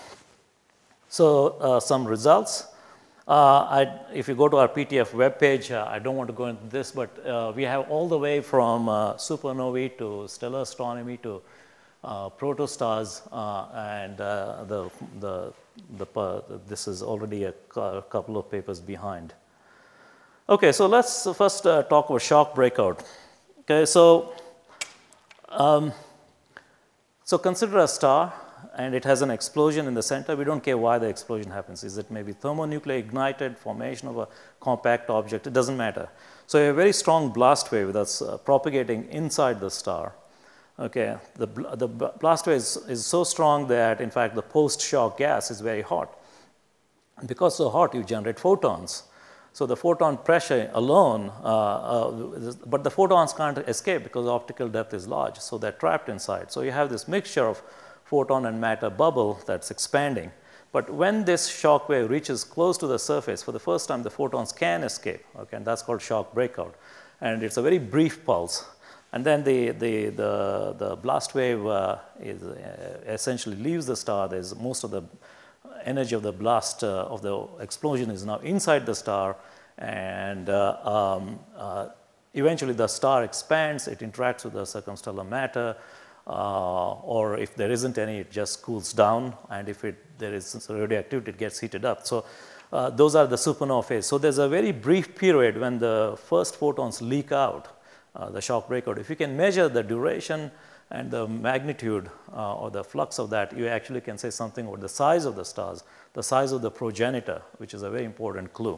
So uh, some results. Uh, I, if you go to our P T F webpage, uh, I don't want to go into this, but uh, we have all the way from uh, supernovae to stellar astronomy to Uh, protostars, uh, and uh, the, the, the, uh, this is already a, a couple of papers behind. Okay, so let's first uh, talk about shock breakout. Okay, so, um, so consider a star, and it has an explosion in the center. We don't care why the explosion happens. Is it maybe thermonuclear ignited, formation of a compact object? It doesn't matter. So you have a very strong blast wave that's uh, propagating inside the star. Okay, the, the blast wave is, is so strong that, in fact, the post-shock gas is very hot. And because so hot, you generate photons. So the photon pressure alone, uh, uh, but the photons can't escape because the optical depth is large, so they're trapped inside. So you have this mixture of photon and matter bubble that's expanding. But when this shock wave reaches close to the surface, for the first time, the photons can escape, okay, and that's called shock breakout. And it's a very brief pulse. And then the, the, the, the blast wave uh, is, uh, essentially leaves the star. There's most of the energy of the blast uh, of the explosion is now inside the star, and uh, um, uh, eventually the star expands, it interacts with the circumstellar matter, uh, or if there isn't any, it just cools down, and if it, there is radioactivity, it gets heated up. So uh, those are the supernova phase. So there's a very brief period when the first photons leak out. Uh, the shock breakout. If you can measure the duration and the magnitude uh, or the flux of that, you actually can say something about the size of the stars, the size of the progenitor, which is a very important clue.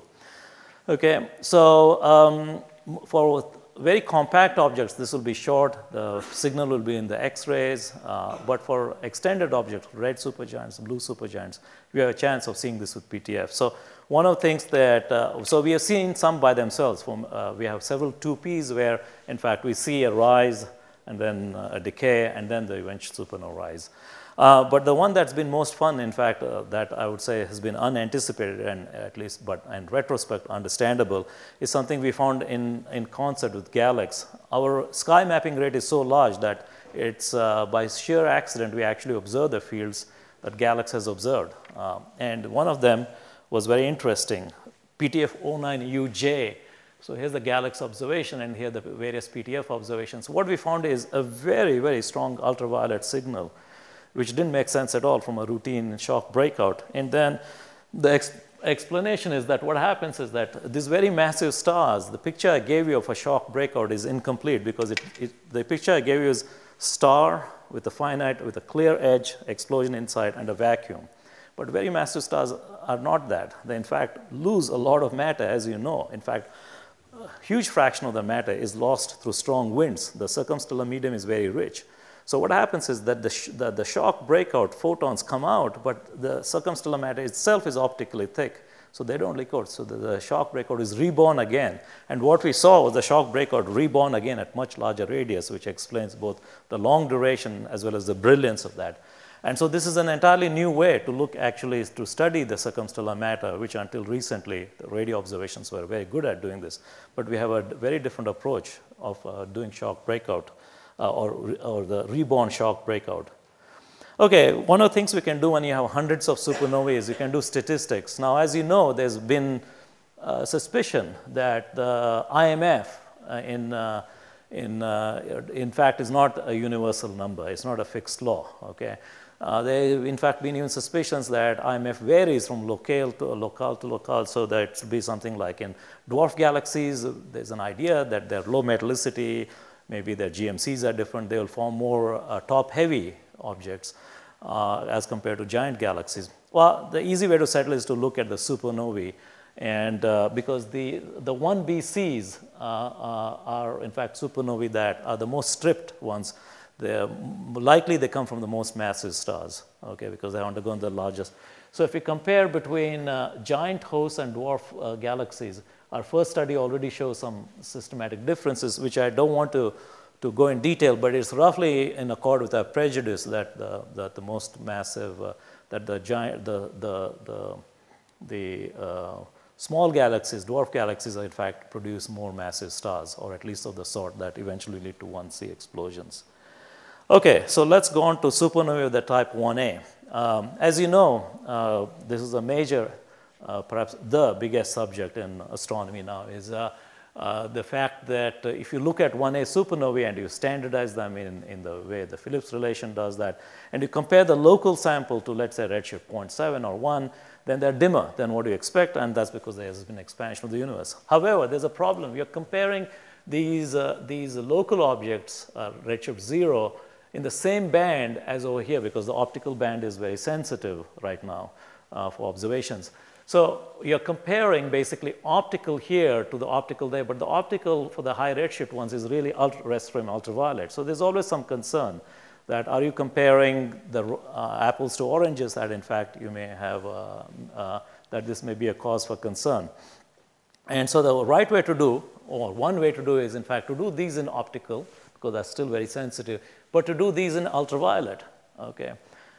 Okay, so um, for very compact objects, this will be short. The signal will be in the X-rays. Uh, but for extended objects, red supergiants, blue supergiants, we have a chance of seeing this with P T F. So one of the things that, uh, so we have seen some by themselves. From, uh, we have several two Ps where, in fact, we see a rise and then uh, a decay and then the eventual supernova rise. Uh, but the one that's been most fun, in fact, uh, that I would say has been unanticipated and at least, but in retrospect, understandable, is something we found in, in concert with GALEX. Our sky mapping rate is so large that it's uh, by sheer accident we actually observe the fields that GALEX has observed. Uh, and one of them was very interesting, P T F zero nine U J. So here's the GALEX observation, and here are the various P T F observations. What we found is a very, very strong ultraviolet signal, which didn't make sense at all from a routine shock breakout. And then the ex explanation is that what happens is that these very massive stars, the picture I gave you of a shock breakout is incomplete because it, it, the picture I gave you is star with a finite, with a clear edge, explosion inside, and a vacuum. But very massive stars are not that. They, in fact, lose a lot of matter, as you know. In fact, a huge fraction of the matter is lost through strong winds. The circumstellar medium is very rich. So what happens is that the, sh the, the shock breakout photons come out, but the circumstellar matter itself is optically thick, so they don't leak out. So the, the shock breakout is reborn again. And what we saw was the shock breakout reborn again at much larger radius, which explains both the long duration as well as the brilliance of that. And so this is an entirely new way to look actually to study the circumstellar matter, which until recently the radio observations were very good at doing this. But we have a very different approach of uh, doing shock breakout uh, or, or the reborn shock breakout. Okay, one of the things we can do when you have hundreds of supernovae is you can do statistics. Now, as you know, there's been uh, suspicion that the I M F uh, in uh, in uh, in fact is not a universal number. It's not a fixed law. Okay. Uh, there have in fact been even suspicions that I M F varies from locale to locale to locale, so that it should be something like in dwarf galaxies, there's an idea that they're low metallicity, maybe their G M Cs are different, they will form more uh, top-heavy objects uh, as compared to giant galaxies. Well, the easy way to settle is to look at the supernovae, and uh, because the, the one B Cs uh, uh, are in fact supernovae that are the most stripped ones. They're likely they come from the most massive stars, okay, because they have undergone the largest. So if we compare between uh, giant hosts and dwarf uh, galaxies, our first study already shows some systematic differences, which I don't want to, to go in detail, but it's roughly in accord with our prejudice that the, that the most massive, uh, that the giant, the, the, the, the uh, small galaxies, dwarf galaxies, in fact, produce more massive stars, or at least of the sort that eventually lead to one C explosions. Okay, so let's go on to supernovae of the type one A. Um, as you know, uh, this is a major, uh, perhaps the biggest subject in astronomy now, is uh, uh, the fact that uh, if you look at one A supernovae and you standardize them in, in the way the Phillips relation does that, and you compare the local sample to, let's say, redshift zero point seven or one, then they're dimmer than what you expect, and that's because there has been expansion of the universe. However, there's a problem. You're comparing these, uh, these local objects, uh, redshift zero, in the same band as over here, because the optical band is very sensitive right now uh, for observations. So you're comparing basically optical here to the optical there, but the optical for the high redshift ones is really ultra terrestrial ultraviolet. So there's always some concern that are you comparing the uh, apples to oranges, that in fact you may have, uh, uh, that this may be a cause for concern. And so the right way to do, or one way to do is in fact to do these in optical, because that's still very sensitive, but to do these in ultraviolet, okay?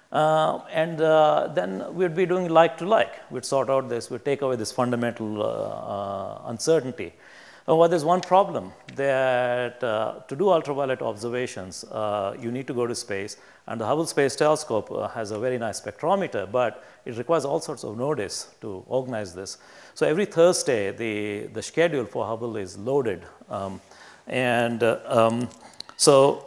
Uh, and uh, then we'd be doing like to like. We'd sort out this, we'd take away this fundamental uh, uh, uncertainty. Uh, well, there's one problem, that uh, to do ultraviolet observations, uh, you need to go to space, and the Hubble Space Telescope uh, has a very nice spectrometer, but it requires all sorts of notice to organize this. So every Thursday, the, the schedule for Hubble is loaded. Um, and uh, um, so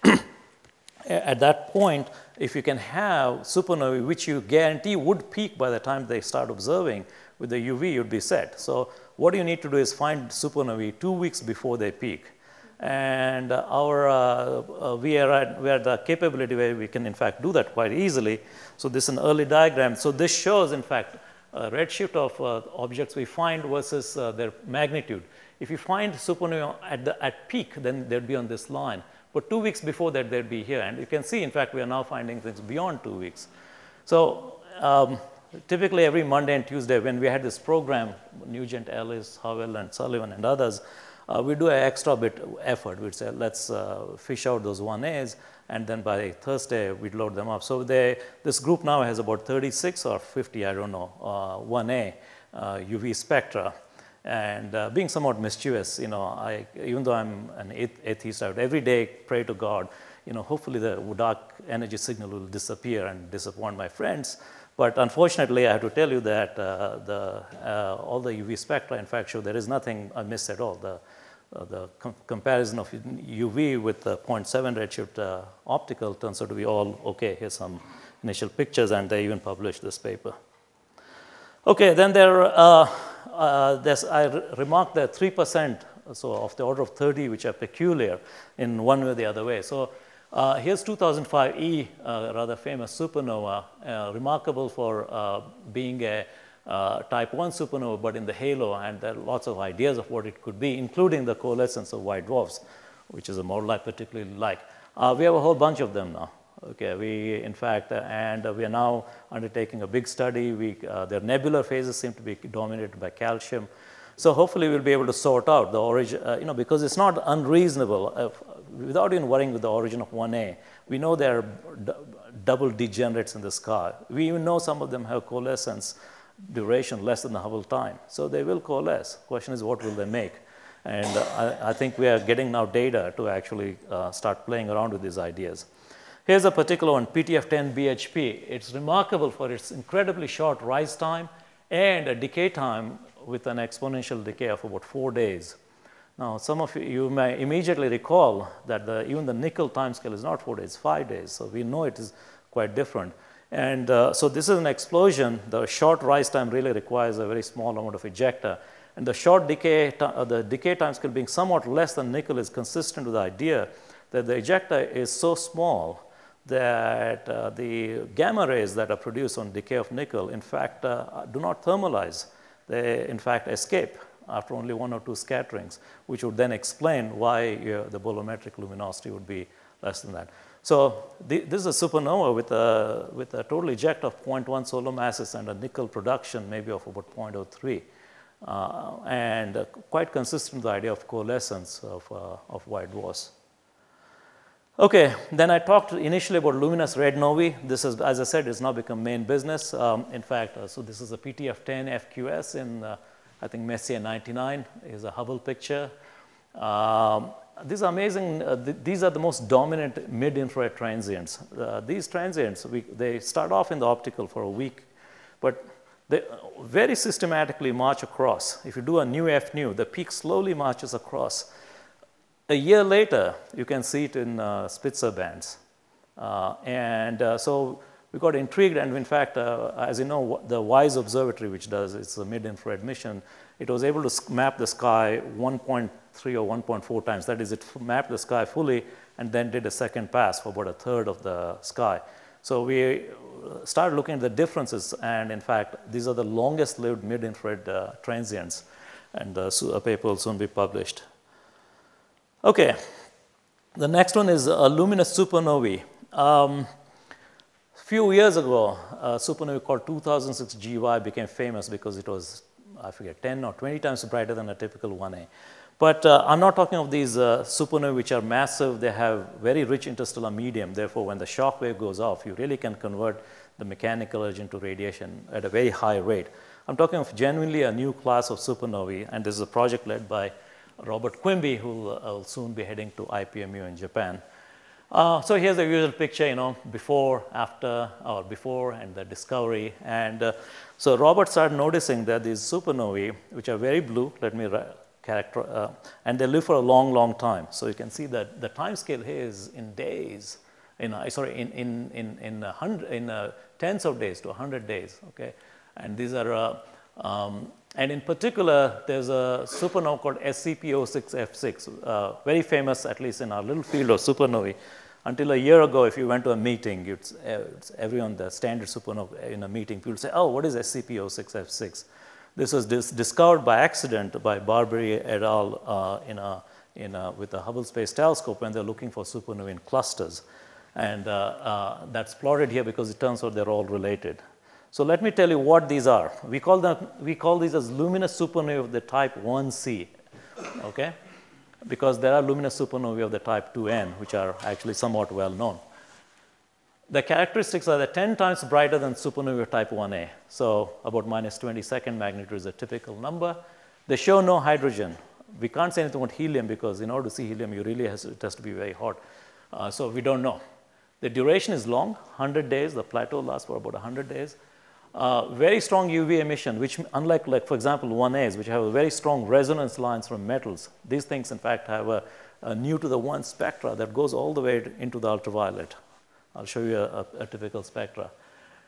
at that point, if you can have supernovae, which you guarantee would peak by the time they start observing with the U V, you'd be set. So what you need to do is find supernovae two weeks before they peak. And uh, our, uh, uh, we, are at, we are at the capability where we can in fact do that quite easily. So this is an early diagram. So this shows in fact a redshift of uh, objects we find versus uh, their magnitude. If you find supernovae at, the, at peak, then they'd be on this line. But two weeks before that, they'd be here. And you can see, in fact, we are now finding things beyond two weeks. So um, typically every Monday and Tuesday, when we had this program, Nugent, Ellis, Howell, and Sullivan, and others, uh, we do an extra bit effort. We'd say, let's uh, fish out those one A's, and then by Thursday, we'd load them up. So they, this group now has about thirty-six or fifty, I don't know, uh, one A uh, U V spectra. And uh, being somewhat mischievous, you know, I, even though I'm an atheist, I would every day pray to God, you know, hopefully the dark energy signal will disappear and disappoint my friends. But unfortunately, I have to tell you that uh, the, uh, all the U V spectra, in fact, show there is nothing amiss at all. The, uh, the com comparison of U V with the zero point seven redshift uh, optical turns out to be all okay. Here's some initial pictures, and they even published this paper. Okay, then there, uh, uh, there's, I re remarked that three percent, so of the order of thirty, which are peculiar in one way or the other way. So uh, here's two thousand five E, uh, rather famous supernova, uh, remarkable for uh, being a uh, type one supernova, but in the halo, and there are lots of ideas of what it could be, including the coalescence of white dwarfs, which is a model I particularly like. Uh, we have a whole bunch of them now. Okay, we, in fact, uh, and uh, we are now undertaking a big study. We, uh, their nebular phases seem to be dominated by calcium. So hopefully we'll be able to sort out the origin, uh, you know, because it's not unreasonable, uh, without even worrying with the origin of one A. We know there are double degenerates in the sky. We even know some of them have coalescence duration less than the Hubble time. So they will coalesce. Question is, what will they make? And uh, I, I think we are getting now data to actually uh, start playing around with these ideas. Here's a particular one, P T F ten B H P. It's remarkable for its incredibly short rise time and a decay time with an exponential decay of about four days. Now, some of you, you may immediately recall that the, even the nickel timescale is not four days, five days. So we know it is quite different. And uh, so this is an explosion. The short rise time really requires a very small amount of ejecta. And the short decay, uh, the decay timescale being somewhat less than nickel is consistent with the idea that the ejecta is so small that uh, the gamma rays that are produced on decay of nickel, in fact, uh, do not thermalize. They, in fact, escape after only one or two scatterings, which would then explain why uh, the bolometric luminosity would be less than that. So the, this is a supernova with a, with a total eject of zero point one solar masses and a nickel production maybe of about zero point zero three, uh, and uh, quite consistent with the idea of coalescence of, uh, of white dwarfs. Okay, then I talked initially about luminous red novae. This is, as I said, it's now become main business. Um, in fact, uh, so this is a P T F ten F Q S in, uh, I think, Messier ninety-nine is a Hubble picture. Um, these are amazing. Uh, th these are the most dominant mid-infrared transients. Uh, these transients, we, they start off in the optical for a week, but they very systematically march across. If you do a new F nu, the peak slowly marches across. A year later, you can see it in uh, Spitzer bands. Uh, and uh, so we got intrigued, and in fact, uh, as you know, the WISE observatory, which does, it's a mid-infrared mission, it was able to map the sky one point three or one point four times. That is, it mapped the sky fully and then did a second pass for about a third of the sky. So we started looking at the differences, and in fact, these are the longest lived mid-infrared uh, transients, and uh, so a paper will soon be published. Okay, the next one is a luminous supernovae. Um, a few years ago, a supernovae called two thousand six G Y became famous because it was, I forget, ten or twenty times brighter than a typical one A. But uh, I'm not talking of these uh, supernovae which are massive. They have very rich interstellar medium. Therefore, when the shock wave goes off, you really can convert the mechanical energy into radiation at a very high rate. I'm talking of genuinely a new class of supernovae, and this is a project led by Robert Quimby, who will uh, soon be heading to I P M U in Japan. Uh, so here's the usual picture, you know, before, after, or before and the discovery. And uh, so Robert started noticing that these supernovae, which are very blue, let me character, uh, and they live for a long, long time. So you can see that the time scale here is in days, in, uh, sorry, in, in, in, in, a hundred, in uh, tens of days to one hundred days, okay? And these are, uh, um, and in particular, there's a supernova called S C P zero six F six, uh, very famous, at least in our little field of supernovae. Until a year ago, if you went to a meeting, it's, it's everyone, the standard supernova in a meeting, people say, oh, what is S C P zero six F six? This was dis discovered by accident by Barberi et al. Uh, in a, in a, with the Hubble Space Telescope when they're looking for supernovae in clusters. And uh, uh, that's plotted here because it turns out they're all related. So let me tell you what these are. We call them, we call these as luminous supernovae of the type one C, okay? Because there are luminous supernovae of the type two N, which are actually somewhat well known. The characteristics are that ten times brighter than supernovae of type one A. So about minus twenty-second magnitude is a typical number. They show no hydrogen. We can't say anything about helium because in order to see helium, you really has, it has to be very hot. Uh, so we don't know. The duration is long, one hundred days. The plateau lasts for about one hundred days. Uh, very strong U V emission, which unlike, like, for example, one A's, which have a very strong resonance lines from metals. These things, in fact, have a, a nu to the one spectra that goes all the way into the ultraviolet. I'll show you a, a, a typical spectra.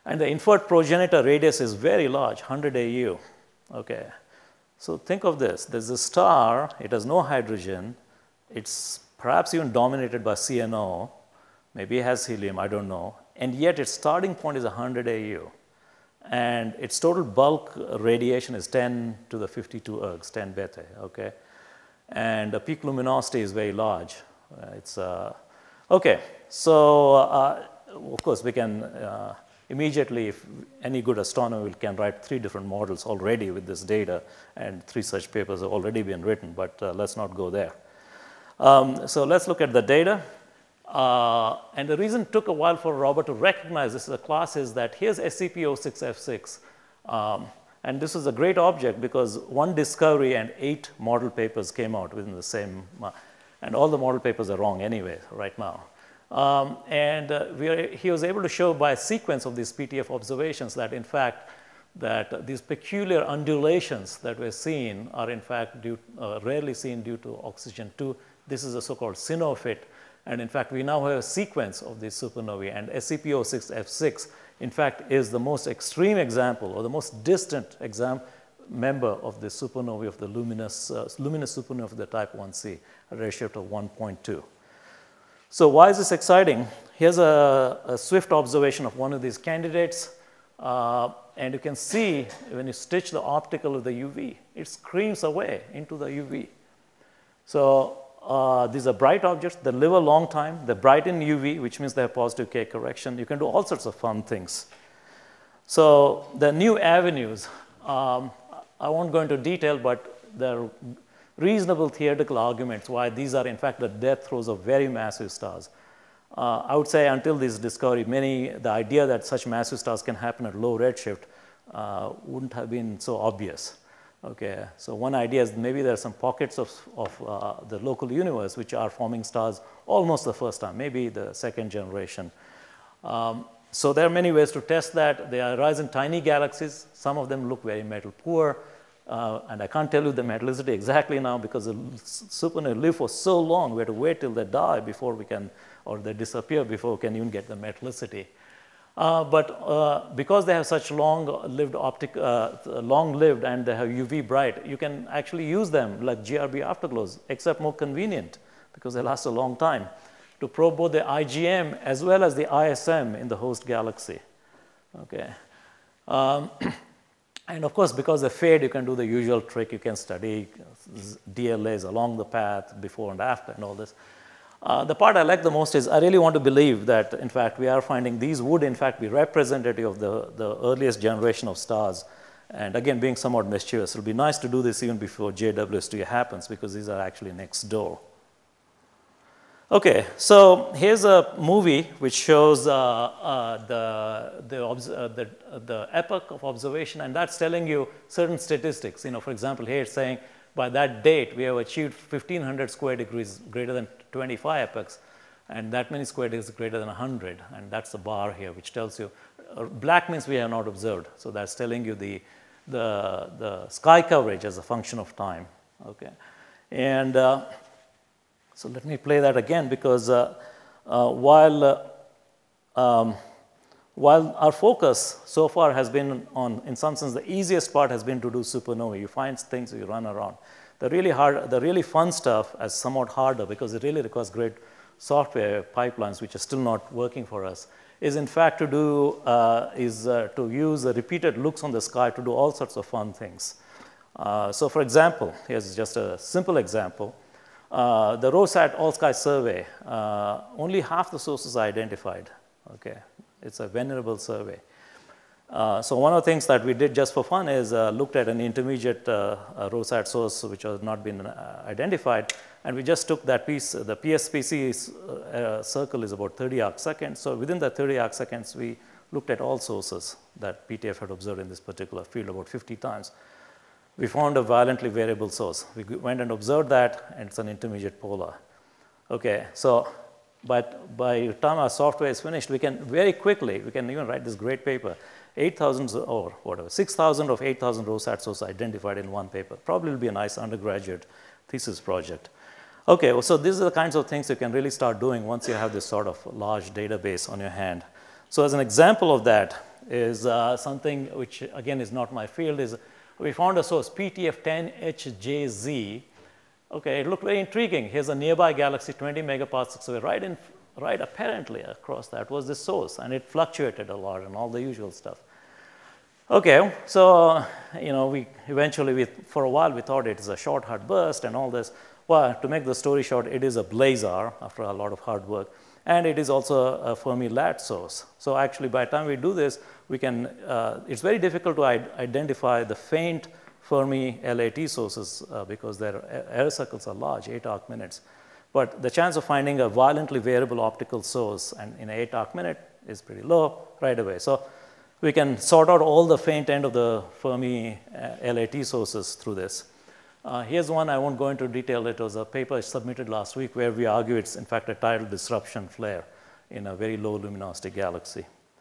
And the inferred progenitor radius is very large, one hundred A U. Okay. So think of this. There's a star. It has no hydrogen. It's perhaps even dominated by C N O. Maybe it has helium. I don't know. And yet its starting point is one hundred A U. And its total bulk radiation is ten to the fifty-two ergs, ten beta. Okay. And the peak luminosity is very large. Uh, it's uh, okay. So uh, of course we can. Uh, Immediately, if any good astronomer can write three different models already with this data, and three such papers have already been written, but uh, let's not go there. Um, so let's look at the data. Uh, and the reason it took a while for Robert to recognize this as a class is that here's S C P zero six F six. Um, and this is a great object because one discovery and eight model papers came out within the same month. And all the model papers are wrong anyway right now. Um, and uh, we are, he was able to show by a sequence of these P T F observations that in fact that uh, these peculiar undulations that we're seeing are in fact due, uh, rarely seen due to oxygen two. This is a so-called synophyte. And in fact, we now have a sequence of these supernovae, and S C P zero six F six in fact is the most extreme example or the most distant exam member of the supernovae of the luminous, uh, luminous supernovae of the type one C, a ratio of one point two. So why is this exciting? Here's a, a swift observation of one of these candidates. Uh, and you can see when you stitch the optical with the U V, it screams away into the U V. So uh, these are bright objects. They live a long time. They're bright in U V, which means they have positive K correction. You can do all sorts of fun things. So the new avenues, um, I won't go into detail, but there are reasonable theoretical arguments why these are in fact the death throes of very massive stars. Uh, I would say until this discovery, many, the idea that such massive stars can happen at low redshift uh, wouldn't have been so obvious. Okay, so one idea is maybe there are some pockets of, of uh, the local universe which are forming stars almost the first time, maybe the second generation. Um, so there are many ways to test that. They arise in tiny galaxies. Some of them look very metal poor. Uh, and I can't tell you the metallicity exactly now because the supernovae live for so long, we have to wait till they die before we can, or they disappear before we can even get the metallicity. Uh, but uh, because they have such long-lived optic, uh, long-lived and they have U V bright, you can actually use them like G R B afterglows, except more convenient because they last a long time, to probe both the I G M as well as the I S M in the host galaxy. Okay. Um, And of course, because they fade, you can do the usual trick. You can study D L As along the path, before and after, and all this. Uh, the part I like the most is I really want to believe that, in fact, we are finding these would, in fact, be representative of the, the earliest generation of stars. And again, being somewhat mischievous, it will be nice to do this even before J W S T happens, because these are actually next door. Okay, so here's a movie which shows uh, uh, the, the, uh, the, uh, the epoch of observation, and that's telling you certain statistics. You know, for example, here it's saying by that date we have achieved fifteen hundred square degrees greater than twenty-five epochs, and that many square degrees greater than one hundred, and that's the bar here, which tells you uh, black means we have not observed. So that's telling you the, the, the sky coverage as a function of time. Okay, and uh, so let me play that again, because uh, uh, while, uh, um, while our focus so far has been on, in some sense, the easiest part has been to do supernovae. You find things, you run around. The really hard, the really fun stuff is somewhat harder because it really requires great software pipelines, which are still not working for us, is in fact to do, uh, is uh, to use the repeated looks on the sky to do all sorts of fun things. Uh, so for example, here's just a simple example. Uh, the ROSAT All-Sky Survey, uh, only half the sources are identified. Okay, it's a venerable survey. Uh, so one of the things that we did just for fun is uh, looked at an intermediate uh, uh, ROSAT source which has not been uh, identified, and we just took that piece. The P S P C uh, circle is about thirty arc seconds. So within that thirty arc seconds, we looked at all sources that P T F had observed in this particular field about fifty times. We found a violently variable source. We went and observed that, and it's an intermediate polar. Okay, so but by the time our software is finished, we can very quickly, we can even write this great paper, eight thousand or whatever, six thousand of eight thousand ROSAT sources identified in one paper. Probably will be a nice undergraduate thesis project. Okay, well, so these are the kinds of things you can really start doing once you have this sort of large database on your hand. So as an example of that, is uh, something which, again, is not my field. Is we found a source, P T F ten H J Z. Okay, it looked very intriguing. Here's a nearby galaxy twenty megaparsecs away, right, in, right apparently across that was the source, and it fluctuated a lot and all the usual stuff. Okay, so, you know, we eventually, we, for a while, we thought it's a short, hard burst and all this. Well, to make the story short, it is a blazar after a lot of hard work, and it is also a Fermi lat source. So actually, by the time we do this, we can, uh, it's very difficult to identify the faint Fermi L A T sources uh, because their error circles are large, eight arc minutes. But the chance of finding a violently variable optical source and in an eight arc minute is pretty low right away. So we can sort out all the faint end of the Fermi uh, L A T sources through this. Uh, here's one, I won't go into detail. It was a paper submitted last week where we argue it's in fact a tidal disruption flare in a very low luminosity galaxy.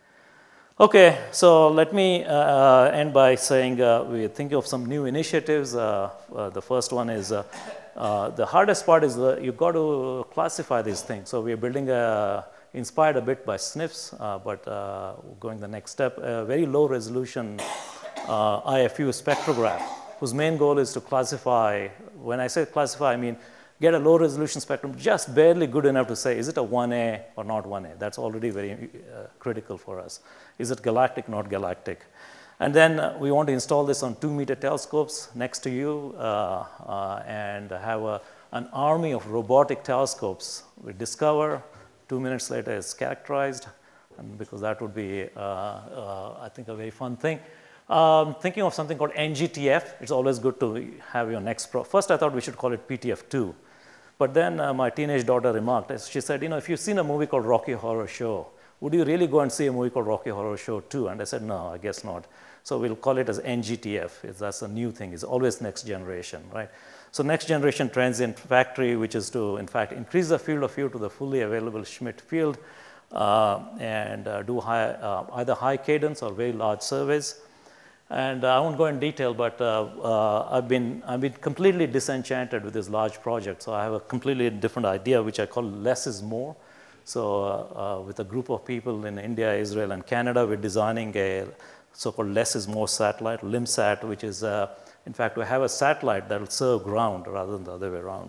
Okay, so let me uh, end by saying uh, we're thinking of some new initiatives. Uh, uh, the first one is uh, uh, the hardest part is the, you've got to classify these things. So we're building a, inspired a bit by S N Fs, uh, but uh, going the next step, a very low resolution uh, I F U spectrograph, whose main goal is to classify. When I say classify, I mean get a low resolution spectrum just barely good enough to say, is it a one A or not one A? That's already very uh, critical for us. Is it galactic, not galactic? And then uh, we want to install this on two meter telescopes next to you uh, uh, and have a, an army of robotic telescopes. We discover, two minutes later it's characterized, and because that would be, uh, uh, I think, a very fun thing. Um, thinking of something called N G T F. It's always good to have your next pro. First, I thought we should call it P T F two. But then uh, my teenage daughter remarked, she said, you know, if you've seen a movie called Rocky Horror Show, would you really go and see a movie called Rocky Horror Show two? And I said, no, I guess not. So we'll call it as N G T F. It's, that's a new thing. It's always next generation, right? So next generation transient factory, which is to, in fact, increase the field of view to the fully available Schmidt field uh, and uh, do high, uh, either high cadence or very large surveys. And uh, I won't go in detail, but uh, uh, I've been I've been completely disenchanted with this large project. So I have a completely different idea, which I call less is more. So uh, uh, with a group of people in India, Israel, and Canada, we're designing a so-called less is more satellite, LIMSAT, which is, uh, in fact, we have a satellite that will serve ground rather than the other way around.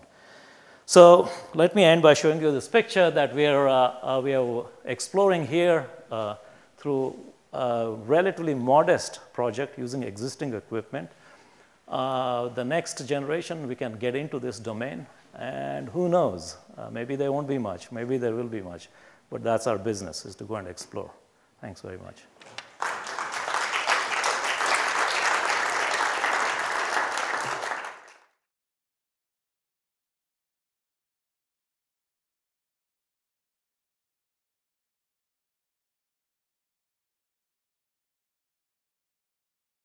So let me end by showing you this picture that we are, uh, uh, we are exploring here uh, through a relatively modest project using existing equipment. Uh, the next generation, we can get into this domain, and who knows, uh, maybe there won't be much, maybe there will be much, but that's our business, is to go and explore. Thanks very much.